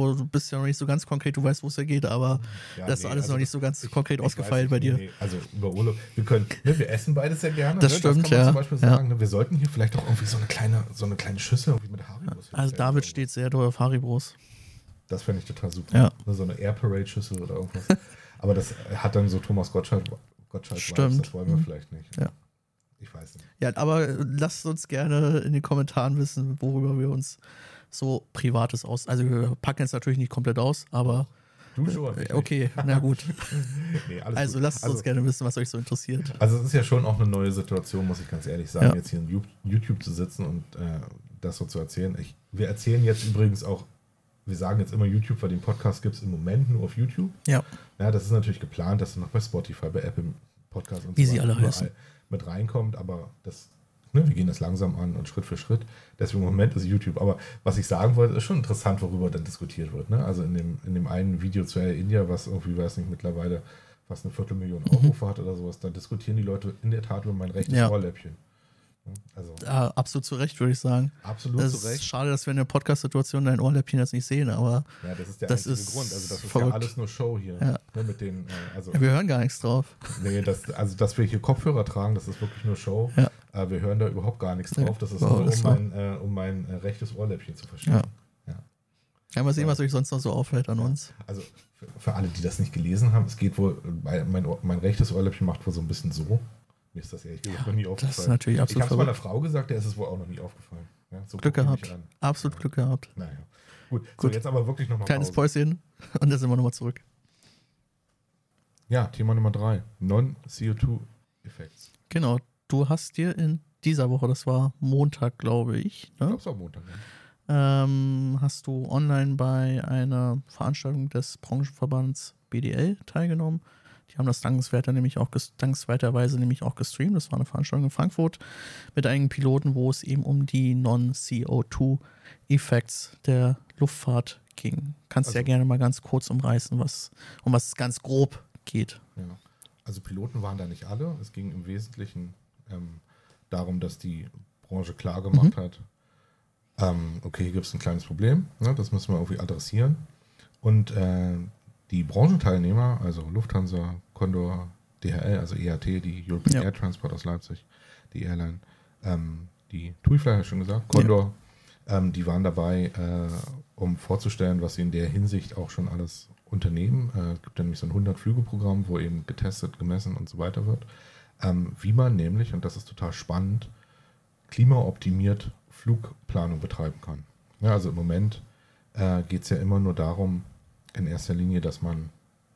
ja noch nicht so ganz konkret, du weißt, wo es ja geht, aber das ist alles noch nicht so ganz konkret ausgefeilt bei dir. Nee, also über Urlaub, wir essen beides sehr gerne. Das stimmt, das kann man zum Beispiel sagen. Wir sollten hier vielleicht auch irgendwie so eine kleine Schüssel irgendwie mit Haribos. Also David steht sehr doll auf Haribos. Das fände ich total super. Ja. So eine Air Parade Schüssel oder irgendwas. Aber das hat dann so Thomas Gottschalk Stimmt. Das wollen wir vielleicht nicht. Ja. Ich weiß nicht. Ja, aber lasst uns gerne in den Kommentaren wissen, worüber wir uns so Privates Also wir packen jetzt natürlich nicht komplett aus, aber du schon. Okay, na gut. Nee, alles also gut. Lasst uns gerne wissen, was euch so interessiert. Also es ist ja schon auch eine neue Situation, muss ich ganz ehrlich sagen, jetzt hier in YouTube zu sitzen und das so zu erzählen. Wir erzählen jetzt übrigens auch, wir sagen jetzt immer YouTube, weil den Podcast gibt es im Moment nur auf YouTube. Ja. Ja, das ist natürlich geplant, dass er noch bei Spotify, bei Apple Podcast und wie so sie alle heißen, mit reinkommt, aber wir gehen das langsam an und Schritt für Schritt. Deswegen im Moment ist YouTube. Aber was ich sagen wollte, ist schon interessant, worüber dann diskutiert wird. Ne? Also in dem einen Video zu Air India, was irgendwie, weiß nicht, mittlerweile fast 250.000 Aufrufe hat oder sowas, da diskutieren die Leute in der Tat über mein rechtes Ohrläppchen. Also, absolut zu Recht, würde ich sagen. Absolut zu Recht. Es ist schade, dass wir in der Podcast-Situation dein Ohrläppchen jetzt nicht sehen, aber ja, das ist der das einzige ist Grund. Also das ist verrückt. ja alles nur Show hier. Ja. Ne, mit den, Ja, wir hören gar nichts drauf. Nee, dass wir hier Kopfhörer tragen, das ist wirklich nur Show. Ja. Wir hören da überhaupt gar nichts drauf. Das ist nur, um mein rechtes Ohrläppchen zu verstehen. Ja, mal sehen, was euch sonst noch so auffällt an uns. Also für alle, die das nicht gelesen haben, es geht wohl, mein rechtes Ohrläppchen macht wohl so ein bisschen so. Mir ist das ehrlich gesagt noch nie aufgefallen. Das ist natürlich absolut Ich habe es meiner Frau gesagt, der ist es wohl auch noch nie aufgefallen. Ja, so Glück gehabt. Absolut Glück gehabt. Naja. Gut, so jetzt aber wirklich nochmal Kleines Päuschen und dann sind wir nochmal zurück. Ja, Thema Nummer 3. Non-CO2-Effects. Genau, du hast dir in dieser Woche, das war Montag, glaube ich. Ne? Ich glaube, es war Montag. Hast du online bei einer Veranstaltung des Branchenverbands BDL teilgenommen. Die haben das dankenswerterweise nämlich auch gestreamt. Das war eine Veranstaltung in Frankfurt mit einigen Piloten, wo es eben um die Non-CO2-Effects der Luftfahrt ging. Kannst ja gerne mal ganz kurz umreißen, um was es ganz grob geht. Ja. Also Piloten waren da nicht alle. Es ging im Wesentlichen darum, dass die Branche klar gemacht hat, okay, hier gibt es ein kleines Problem, ne, das müssen wir irgendwie adressieren. Und die Branchenteilnehmer, also Lufthansa, Condor, DHL, also EAT, die European Air Transport aus Leipzig, die Airline, die TUI-Fly, habe ich schon gesagt, Condor, die waren dabei, um vorzustellen, was sie in der Hinsicht auch schon alles unternehmen. Es gibt nämlich so ein 100-Flüge-Programm, wo eben getestet, gemessen und so weiter wird. Wie man nämlich, und das ist total spannend, klimaoptimiert Flugplanung betreiben kann. Ja, also im Moment geht es ja immer nur darum, in erster Linie, dass man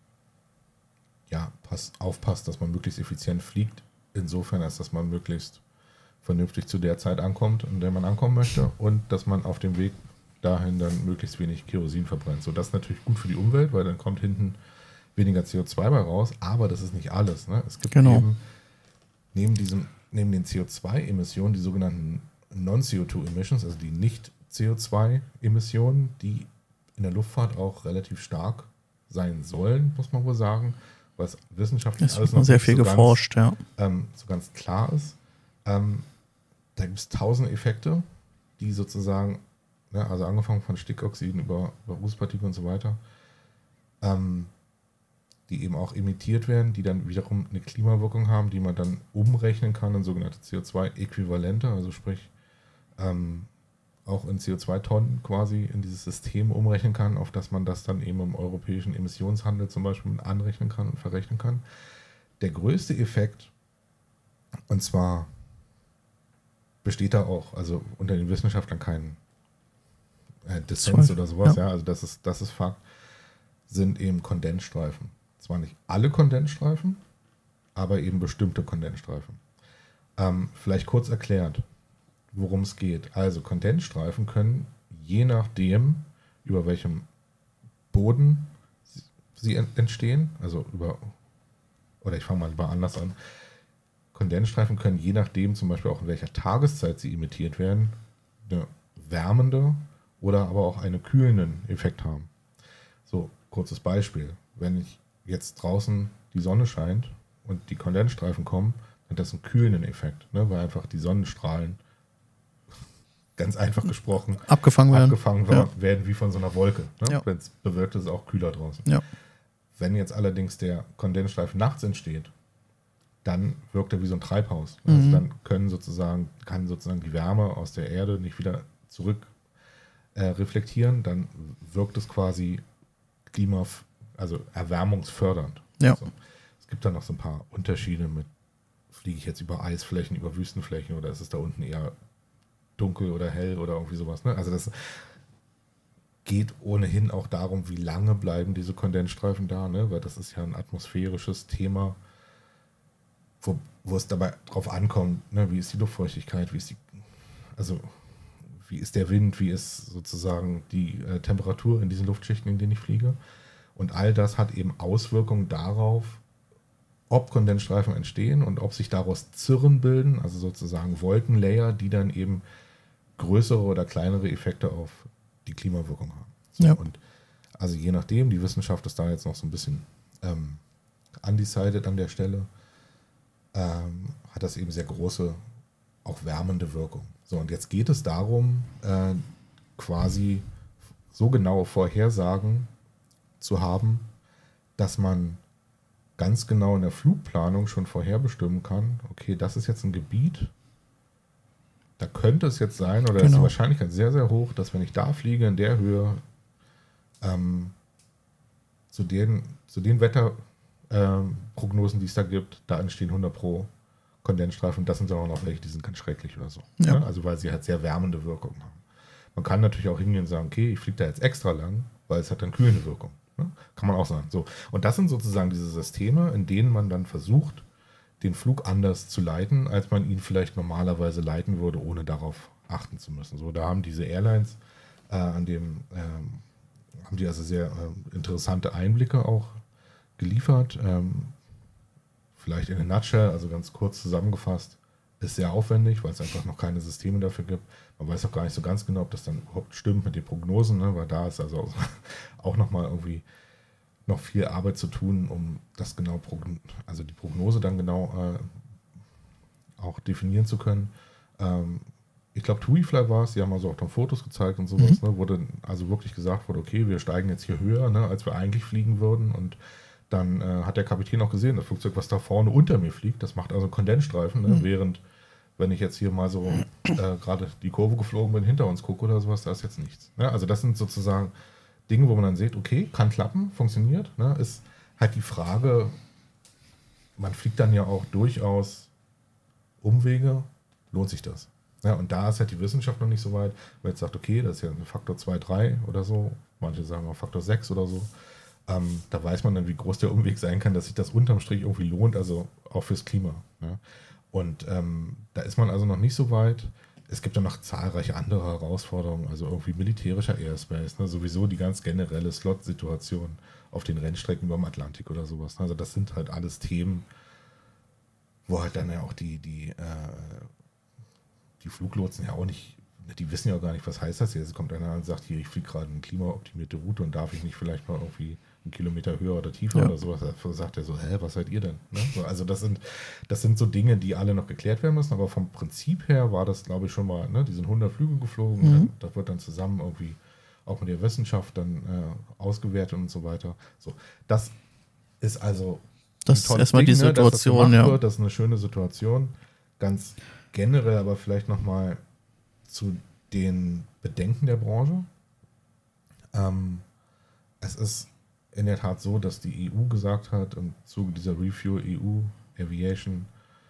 aufpasst, dass man möglichst effizient fliegt, insofern, als dass man möglichst vernünftig zu der Zeit ankommt, in der man ankommen möchte, und dass man auf dem Weg dahin dann möglichst wenig Kerosin verbrennt. So, das ist natürlich gut für die Umwelt, weil dann kommt hinten weniger CO2 bei raus, aber das ist nicht alles. Ne? Es gibt eben neben den CO2-Emissionen die sogenannten Non-CO2-Emissions, also die Nicht-CO2-Emissionen, die in der Luftfahrt auch relativ stark sein sollen, muss man wohl sagen, weil es wissenschaftlich alles noch sehr viel geforscht, so ganz klar ist. Da gibt es 1000 Effekte, die sozusagen, also angefangen von Stickoxiden über Rußpartikel und so weiter, die eben auch emittiert werden, die dann wiederum eine Klimawirkung haben, die man dann umrechnen kann in sogenannte CO2-Äquivalente, also sprich auch in CO2-Tonnen quasi in dieses System umrechnen kann, auf das man das dann eben im europäischen Emissionshandel zum Beispiel mit anrechnen kann und verrechnen kann. Der größte Effekt, und zwar besteht da auch, also unter den Wissenschaftlern kein Dissens oder sowas, also das ist Fakt, sind eben Kondensstreifen. Zwar nicht alle Kondensstreifen, aber eben bestimmte Kondensstreifen. Vielleicht kurz erklärt, worum es geht. Also Kondensstreifen können, je nachdem, über welchem Boden sie entstehen, oder ich fange mal lieber anders an, Kondensstreifen können je nachdem, zum Beispiel auch in welcher Tageszeit sie emittiert werden, eine wärmende oder aber auch einen kühlenden Effekt haben. So, kurzes Beispiel. Wenn jetzt draußen die Sonne scheint und die Kondensstreifen kommen, dann hat das einen kühlenden Effekt, ne, weil einfach die Sonnenstrahlen, ganz einfach gesprochen, abgefangen werden wie von so einer Wolke. Ne? Ja. Wenn es bewölkt ist, ist es auch kühler draußen. Ja. Wenn jetzt allerdings der Kondensstreifen nachts entsteht, dann wirkt er wie so ein Treibhaus. Also dann kann sozusagen die Wärme aus der Erde nicht wieder zurück reflektieren, dann wirkt es quasi erwärmungsfördernd. Ja. Also, es gibt dann noch so ein paar Unterschiede mit, fliege ich jetzt über Eisflächen, über Wüstenflächen oder ist es da unten eher dunkel oder hell oder irgendwie sowas. Ne? Also das geht ohnehin auch darum, wie lange bleiben diese Kondensstreifen da, ne? Weil das ist ja ein atmosphärisches Thema, wo es dabei drauf ankommt, ne? Wie ist die Luftfeuchtigkeit, wie ist der Wind, wie ist sozusagen die Temperatur in diesen Luftschichten, in denen ich fliege. Und all das hat eben Auswirkungen darauf, ob Kondensstreifen entstehen und ob sich daraus Zirren bilden, also sozusagen Wolkenlayer, die dann eben größere oder kleinere Effekte auf die Klimawirkung haben. So, ja. Und also je nachdem, die Wissenschaft ist da jetzt noch so ein bisschen undecided an der Stelle, hat das eben sehr große auch wärmende Wirkung. So, und jetzt geht es darum, quasi so genaue Vorhersagen zu haben, dass man ganz genau in der Flugplanung schon vorherbestimmen kann, okay, das ist jetzt ein Gebiet, da könnte es jetzt sein, oder ist die Wahrscheinlichkeit sehr, sehr hoch, dass wenn ich da fliege, in der Höhe, zu den Wetterprognosen, die es da gibt, da entstehen 100 pro Kondensstreifen. Das sind auch noch welche, die sind ganz schrecklich oder so. Ja. Ne? Also weil sie halt sehr wärmende Wirkung haben. Man kann natürlich auch hingehen und sagen, okay, ich fliege da jetzt extra lang, weil es hat dann kühlende Wirkung. Ne? Kann man auch sagen. So. Und das sind sozusagen diese Systeme, in denen man dann versucht, den Flug anders zu leiten, als man ihn vielleicht normalerweise leiten würde, ohne darauf achten zu müssen. So, da haben diese Airlines haben die also sehr interessante Einblicke auch geliefert. Vielleicht in a nutshell, also ganz kurz zusammengefasst, ist sehr aufwendig, weil es einfach noch keine Systeme dafür gibt. Man weiß auch gar nicht so ganz genau, ob das dann überhaupt stimmt mit den Prognosen, ne? Weil da ist also auch nochmal irgendwie noch viel Arbeit zu tun, um das genau, also die Prognose dann genau auch definieren zu können. Ich glaube, TuiFly war es, die haben also auch dann Fotos gezeigt und sowas, ne, wo dann also wirklich gesagt wurde, okay, wir steigen jetzt hier höher, ne, als wir eigentlich fliegen würden, und dann hat der Kapitän auch gesehen, das Flugzeug, was da vorne unter mir fliegt, das macht also Kondensstreifen, ne, während, wenn ich jetzt hier mal so gerade die Kurve geflogen bin, hinter uns gucke oder sowas, da ist jetzt nichts. Ne? Also das sind sozusagen Dinge, wo man dann sieht, okay, kann klappen, funktioniert, ne, ist halt die Frage, man fliegt dann ja auch durchaus Umwege, lohnt sich das? Ja, und da ist halt die Wissenschaft noch nicht so weit, weil jetzt sagt, okay, das ist ja ein Faktor 2, 3 oder so, manche sagen auch Faktor 6 oder so. Da weiß man dann, wie groß der Umweg sein kann, dass sich das unterm Strich irgendwie lohnt, also auch fürs Klima. Ja. Und da ist man also noch nicht so weit. Es gibt ja noch zahlreiche andere Herausforderungen, also irgendwie militärischer Airspace, ne, sowieso die ganz generelle Slot-Situation auf den Rennstrecken über dem Atlantik oder sowas. Also das sind halt alles Themen, wo halt dann ja auch die Fluglotsen ja auch nicht, die wissen ja auch gar nicht, was heißt das hier. Es kommt einer und sagt, hier, ich fliege gerade eine klimaoptimierte Route und darf ich nicht vielleicht mal irgendwie einen Kilometer höher oder tiefer oder sowas. Da sagt er so, was seid ihr denn? Ne? So, also das sind so Dinge, die alle noch geklärt werden müssen, aber vom Prinzip her war das, glaube ich, schon mal, ne, die sind 100 Flüge geflogen, das wird dann zusammen irgendwie auch mit der Wissenschaft dann ausgewertet und so weiter. So, das ist also das ist erstmal die Situation, wird. Das ist eine schöne Situation. Ganz generell aber vielleicht nochmal zu den Bedenken der Branche. Es ist in der Tat so, dass die EU gesagt hat, im Zuge dieser Review EU Aviation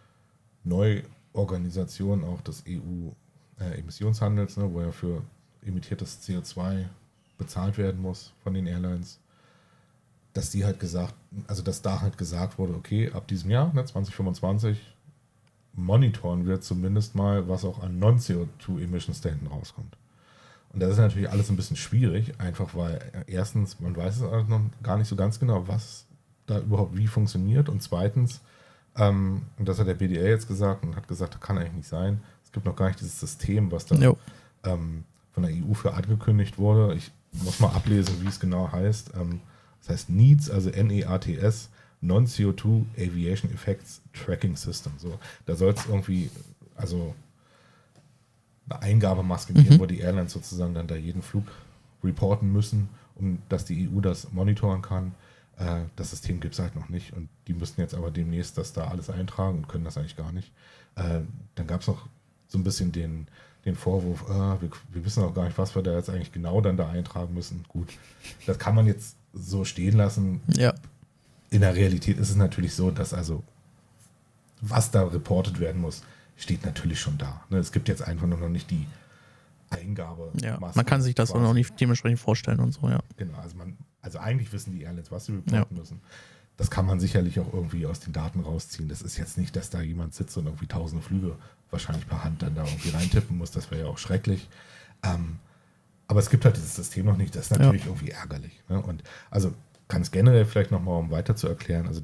Neuorganisation auch des EU-Emissionshandels, ne, wo ja für emittiertes CO2 bezahlt werden muss von den Airlines, dass die halt gesagt, also dass da halt gesagt wurde, okay, ab diesem Jahr, ne, 2025, monitoren wir zumindest mal, was auch an Non-CO2-Emissions da hinten rauskommt. Und das ist natürlich alles ein bisschen schwierig, einfach weil erstens, man weiß es also noch gar nicht so ganz genau, was da überhaupt wie funktioniert, und zweitens, und das hat der BDL jetzt gesagt und hat gesagt, das kann eigentlich nicht sein, es gibt noch gar nicht dieses System, was da von der EU für angekündigt wurde. Ich muss mal ablesen, wie es genau heißt. Das heißt NEATS, also NEATS, Non-CO2 Aviation Effects Tracking System. So, da soll es irgendwie, also eine Eingabemaske geben, wo die Airlines sozusagen dann da jeden Flug reporten müssen, um dass die EU das monitoren kann. Das System gibt es halt noch nicht, und die müssten jetzt aber demnächst das da alles eintragen und können das eigentlich gar nicht. Dann gab es noch so ein bisschen den Vorwurf, wir wissen auch gar nicht, was wir da jetzt eigentlich genau dann da eintragen müssen. Gut, das kann man jetzt so stehen lassen. Ja. In der Realität ist es natürlich so, dass also was da reportet werden muss, steht natürlich schon da. Ne? Es gibt jetzt einfach nur noch nicht die Eingabe. Ja, man kann sich das auch noch nicht dementsprechend vorstellen und so, ja. Genau, also eigentlich wissen die Airlines, was sie reporten müssen. Das kann man sicherlich auch irgendwie aus den Daten rausziehen. Das ist jetzt nicht, dass da jemand sitzt und irgendwie tausende Flüge wahrscheinlich per Hand dann da irgendwie reintippen muss. Das wäre ja auch schrecklich. Aber es gibt halt dieses System noch nicht. Das ist natürlich irgendwie ärgerlich. Ne? Und also ganz generell vielleicht nochmal, um weiter zu erklären, also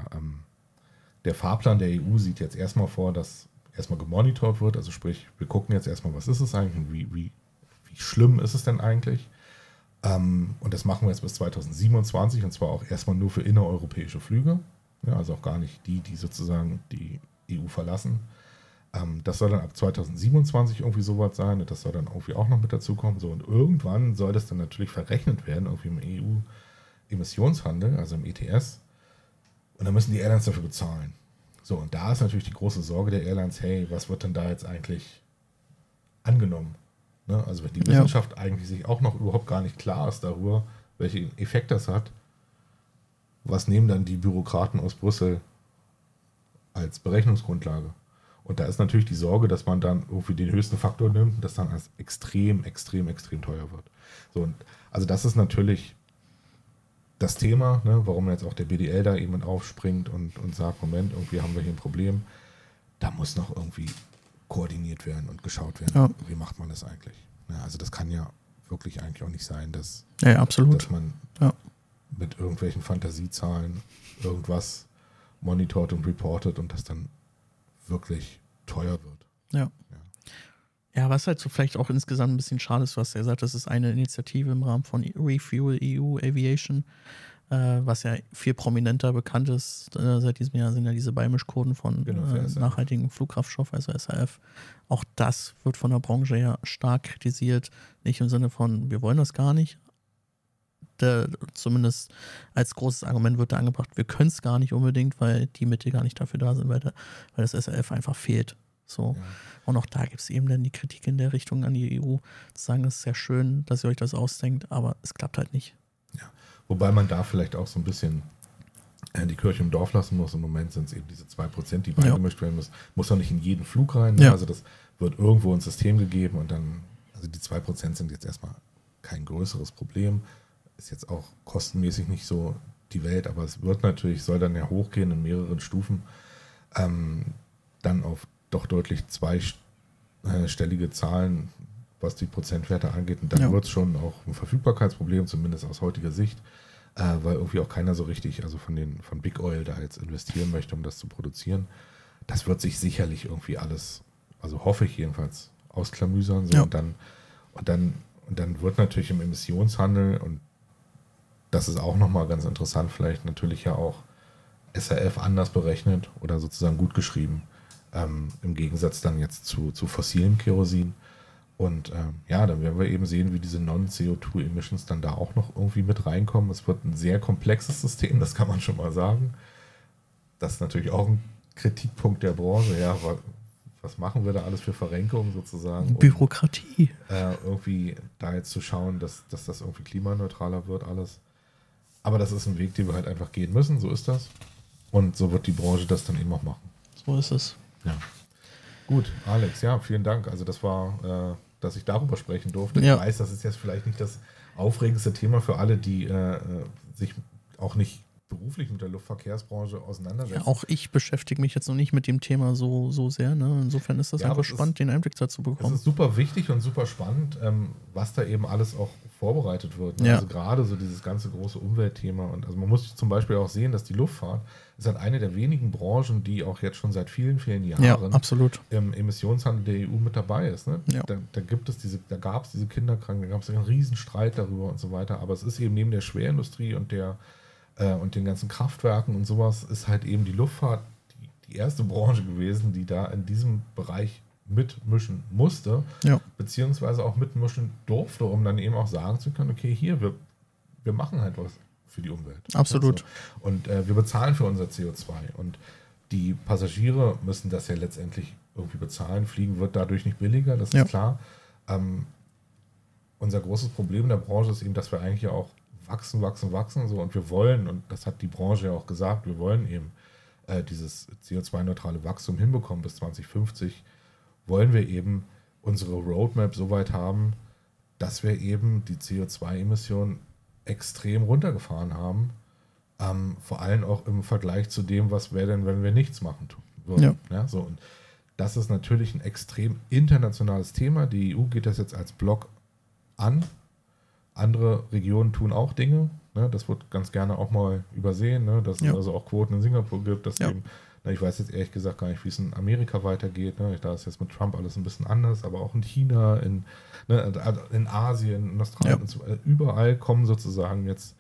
der Fahrplan der EU sieht jetzt erstmal vor, dass erstmal gemonitort wird, also sprich, wir gucken jetzt erstmal, was ist es eigentlich und wie schlimm ist es denn eigentlich. Und das machen wir jetzt bis 2027, und zwar auch erstmal nur für innereuropäische Flüge, ja, also auch gar nicht die sozusagen die EU verlassen. Das soll dann ab 2027 irgendwie sowas sein und das soll dann irgendwie auch noch mit dazukommen. So, und irgendwann soll das dann natürlich verrechnet werden, irgendwie im EU-Emissionshandel, also im ETS. Und dann müssen die Airlines dafür bezahlen. So, und da ist natürlich die große Sorge der Airlines, hey, was wird denn da jetzt eigentlich angenommen? Ne? Also wenn die Wissenschaft eigentlich sich auch noch überhaupt gar nicht klar ist darüber, welchen Effekt das hat, was nehmen dann die Bürokraten aus Brüssel als Berechnungsgrundlage? Und da ist natürlich die Sorge, dass man dann irgendwie den höchsten Faktor nimmt und das dann als extrem, extrem, extrem teuer wird. So, und also das ist natürlich das Thema, ne, warum jetzt auch der BDL da eben aufspringt und sagt, Moment, irgendwie haben wir hier ein Problem. Da muss noch irgendwie koordiniert werden und geschaut werden, wie macht man das eigentlich. Ja, also das kann ja wirklich eigentlich auch nicht sein, dass man mit irgendwelchen Fantasiezahlen irgendwas monitort und reportet und das dann wirklich teuer wird. Ja, was halt so vielleicht auch insgesamt ein bisschen schade ist, was er sagt, das ist eine Initiative im Rahmen von Refuel EU Aviation, was ja viel prominenter bekannt ist. Seit diesem Jahr sind ja diese Beimischkurven von nachhaltigen Flugkraftstoff, also SAF. Auch das wird von der Branche ja stark kritisiert. Nicht im Sinne von, wir wollen das gar nicht. Zumindest als großes Argument wird da angebracht, wir können es gar nicht unbedingt, weil die Mittel gar nicht dafür da sind, weil das SAF einfach fehlt. So. Ja. Und auch da gibt es eben dann die Kritik in der Richtung an die EU, zu sagen, es ist sehr schön, dass ihr euch das ausdenkt, aber es klappt halt nicht. Ja. Wobei man da vielleicht auch so ein bisschen die Kirche im Dorf lassen muss. Im Moment sind es eben diese 2%, die beigemischt werden müssen. Muss doch nicht in jeden Flug rein. Ne? Ja. Also das wird irgendwo ins System gegeben und dann, also die 2% sind jetzt erstmal kein größeres Problem. Ist jetzt auch kostenmäßig nicht so die Welt, aber es wird natürlich, soll dann ja hochgehen in mehreren Stufen, dann auf doch deutlich zweistellige Zahlen, was die Prozentwerte angeht. Und dann wird es schon auch ein Verfügbarkeitsproblem, zumindest aus heutiger Sicht, weil irgendwie auch keiner so richtig, also von Big Oil da jetzt investieren möchte, um das zu produzieren. Das wird sich sicherlich irgendwie alles, also hoffe ich jedenfalls, ausklamüsern. So. Und dann wird natürlich im Emissionshandel, und das ist auch nochmal ganz interessant, vielleicht natürlich ja auch SAF anders berechnet oder sozusagen gut geschrieben, im Gegensatz dann jetzt zu fossilem Kerosin. Und dann werden wir eben sehen, wie diese Non-CO2-Emissions dann da auch noch irgendwie mit reinkommen. Es wird ein sehr komplexes System, das kann man schon mal sagen. Das ist natürlich auch ein Kritikpunkt der Branche. Ja, was machen wir da alles für Verrenkungen sozusagen? Bürokratie. Irgendwie da jetzt zu schauen, dass das irgendwie klimaneutraler wird alles. Aber das ist ein Weg, den wir halt einfach gehen müssen, so ist das. Und so wird die Branche das dann eben auch machen. So ist es. Ja. Gut, Alex, ja, vielen Dank. Also das war, dass ich darüber sprechen durfte. Ja. Ich weiß, das ist jetzt vielleicht nicht das aufregendste Thema für alle, die sich auch nicht beruflich mit der Luftverkehrsbranche auseinandersetzen. Ja, auch ich beschäftige mich jetzt noch nicht mit dem Thema so sehr. Ne? Insofern ist das einfach spannend, den Einblick dazu bekommen. Es ist super wichtig und super spannend, was da eben alles auch vorbereitet wird. Ne? Ja. Also gerade so dieses ganze große Umweltthema. Und also man muss zum Beispiel auch sehen, dass die Luftfahrt ist halt eine der wenigen Branchen, die auch jetzt schon seit vielen, vielen Jahren im Emissionshandel der EU mit dabei ist. Ne? Ja. Da gab es diese Kinderkranken, da gab es einen riesen Streit darüber und so weiter. Aber es ist eben neben der Schwerindustrie und den ganzen Kraftwerken und sowas ist halt eben die Luftfahrt die erste Branche gewesen, die da in diesem Bereich mitmischen musste, beziehungsweise auch mitmischen durfte, um dann eben auch sagen zu können, okay, hier, wir machen halt was für die Umwelt. Absolut. Also, und wir bezahlen für unser CO2 und die Passagiere müssen das ja letztendlich irgendwie bezahlen. Fliegen wird dadurch nicht billiger, das ist klar. Unser großes Problem in der Branche ist eben, dass wir eigentlich ja auch wachsen so, und wir wollen, und das hat die Branche ja auch gesagt, wir wollen eben dieses CO2-neutrale Wachstum hinbekommen bis 2050, wollen wir eben unsere Roadmap so weit haben, dass wir eben die CO2-Emissionen extrem runtergefahren haben, vor allem auch im Vergleich zu dem, was wäre denn, wenn wir nichts machen würden. Ja, so, und das ist natürlich ein extrem internationales Thema. Die EU geht das jetzt als Block an. Andere Regionen tun auch Dinge. Ne? Das wird ganz gerne auch mal übersehen, ne? Dass es also auch Quoten in Singapur gibt. Dass eben, ich weiß jetzt ehrlich gesagt gar nicht, wie es in Amerika weitergeht. Ne? Da ist jetzt mit Trump alles ein bisschen anders, aber auch in China, in Asien, in Australien und so, überall kommen sozusagen jetzt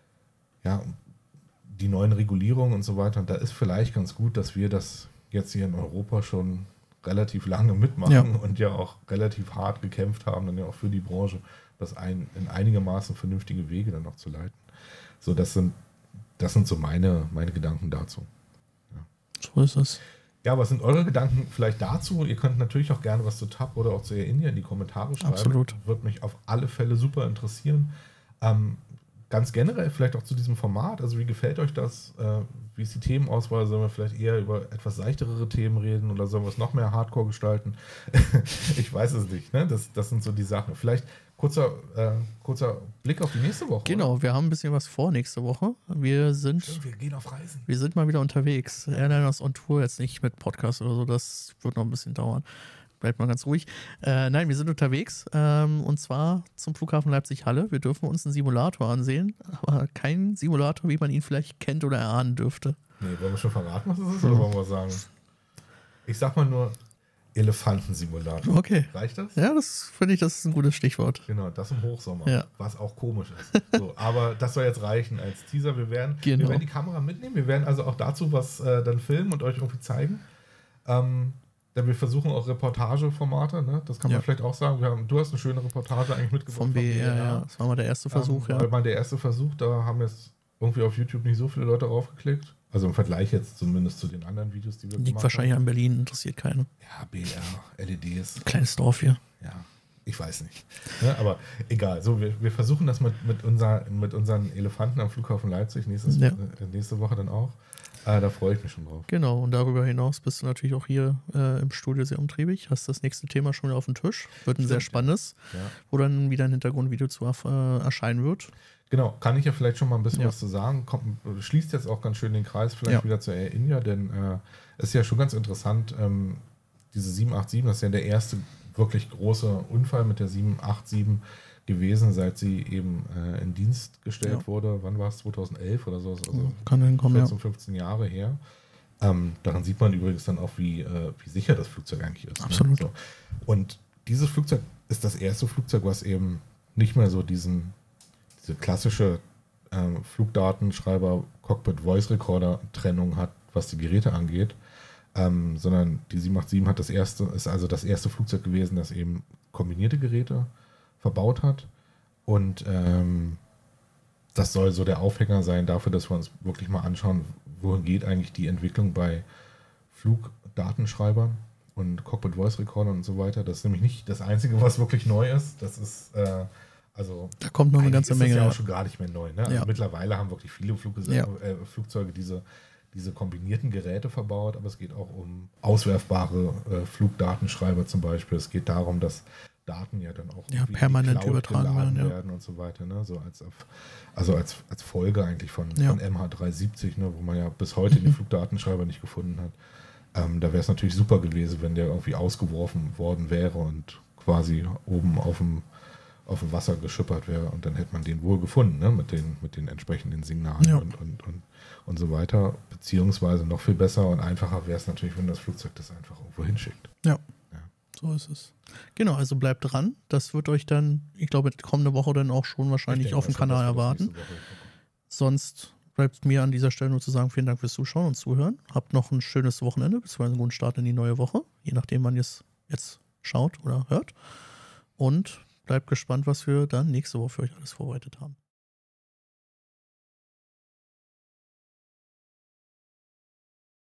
die neuen Regulierungen und so weiter. Und da ist vielleicht ganz gut, dass wir das jetzt hier in Europa schon relativ lange mitmachen und ja auch relativ hart gekämpft haben, dann ja auch für die Branche, das in einigermaßen vernünftige Wege dann noch zu leiten. So, das sind so meine Gedanken dazu. Ja. So ist es. Ja, was sind eure Gedanken vielleicht dazu? Ihr könnt natürlich auch gerne was zu TAP oder auch zu Air India in die Kommentare schreiben. Absolut. Würde mich auf alle Fälle super interessieren. Ganz generell vielleicht auch zu diesem Format. Also wie gefällt euch das? Wie ist die Themenauswahl? Sollen wir vielleicht eher über etwas seichtere Themen reden oder sollen wir es noch mehr Hardcore gestalten? Ich weiß es nicht. Ne? Das sind so die Sachen. Vielleicht kurzer Blick auf die nächste Woche. Genau, oder? Wir haben ein bisschen was vor nächste Woche. Wir gehen auf Reisen. Wir sind mal wieder unterwegs. Airliners on Tour, jetzt nicht mit Podcast oder so, das wird noch ein bisschen dauern. Bleibt mal ganz ruhig. Nein, wir sind unterwegs und zwar zum Flughafen Leipzig-Halle. Wir dürfen uns einen Simulator ansehen, aber kein Simulator, wie man ihn vielleicht kennt oder erahnen dürfte. Nee, wollen wir schon verraten, was es ist, oder wollen wir sagen? Ich sag mal nur Elefantensimulator. Okay. Reicht das? Ja, das finde ich, das ist ein gutes Stichwort. Genau, das im Hochsommer, was auch komisch ist. So, aber das soll jetzt reichen als Teaser. Wir werden die Kamera mitnehmen. Wir werden also auch dazu was dann filmen und euch irgendwie zeigen. Denn wir versuchen auch Reportageformate, ne? Das kann man vielleicht auch sagen. Du hast eine schöne Reportage eigentlich mitgebracht. Vom BER, ja. Das war mal der erste Versuch, War mal der erste Versuch, da haben jetzt irgendwie auf YouTube nicht so viele Leute draufgeklickt. Also im Vergleich jetzt zumindest zu den anderen Videos, die wir gemacht haben. Liegt wahrscheinlich an Berlin, interessiert keinen. Ja, BR, LEDs. Kleines Dorf hier. Ja, ich weiß nicht. Ja, aber egal. So, wir versuchen das mit unseren Elefanten am Flughafen Leipzig nächste Woche dann auch. Da freue ich mich schon drauf. Genau, und darüber hinaus bist du natürlich auch hier im Studio sehr umtriebig. Hast das nächste Thema schon wieder auf dem Tisch. Wird ein sehr spannendes, wo dann wieder ein Hintergrundvideo zu erscheinen wird. Genau, kann ich ja vielleicht schon mal ein bisschen was zu sagen. Schließt jetzt auch ganz schön den Kreis vielleicht wieder zur Air India, denn es ist ja schon ganz interessant, diese 787, das ist ja der erste wirklich große Unfall mit der 787 gewesen, seit sie eben in Dienst gestellt wurde. Wann war es? 2011 oder so? Also kann hinkommen, 14, 15 Jahre her. Daran sieht man übrigens dann auch, wie sicher das Flugzeug eigentlich ist. Absolut. Ne? So. Und dieses Flugzeug ist das erste Flugzeug, was eben nicht mehr so diese klassische Flugdatenschreiber Cockpit-Voice-Recorder-Trennung hat, was die Geräte angeht, sondern die 787 ist also das erste Flugzeug gewesen, das eben kombinierte Geräte verbaut hat. Und das soll so der Aufhänger sein dafür, dass wir uns wirklich mal anschauen, wohin geht eigentlich die Entwicklung bei Flugdatenschreibern und Cockpit-Voice-Recordern und so weiter. Das ist nämlich nicht das Einzige, was wirklich neu ist. Das ist da kommt noch eine ganze Menge. Das ist ja auch schon gar nicht mehr neu. Ne? Also mittlerweile haben wirklich viele Flugzeuge diese kombinierten Geräte verbaut, aber es geht auch um auswerfbare Flugdatenschreiber zum Beispiel. Es geht darum, dass Daten ja dann auch permanent übertragen werden und so weiter. Ne? So als Folge eigentlich von MH370, ne? Wo man ja bis heute den Flugdatenschreiber nicht gefunden hat. Da wäre es natürlich super gewesen, wenn der irgendwie ausgeworfen worden wäre und quasi oben auf dem Wasser geschippert wäre und dann hätte man den wohl gefunden, ne? mit den entsprechenden Signalen und so weiter. Beziehungsweise noch viel besser und einfacher wäre es natürlich, wenn das Flugzeug das einfach irgendwo hinschickt. Ja. So ist es. Genau, also bleibt dran. Das wird euch dann, ich glaube, kommende Woche dann auch schon wahrscheinlich auf dem Kanal erwarten. Sonst bleibt mir an dieser Stelle nur zu sagen, vielen Dank fürs Zuschauen und Zuhören. Habt noch ein schönes Wochenende, beziehungsweise einen guten Start in die neue Woche, je nachdem, wann ihr es jetzt schaut oder hört. Und bleibt gespannt, was wir dann nächste Woche für euch alles vorbereitet haben.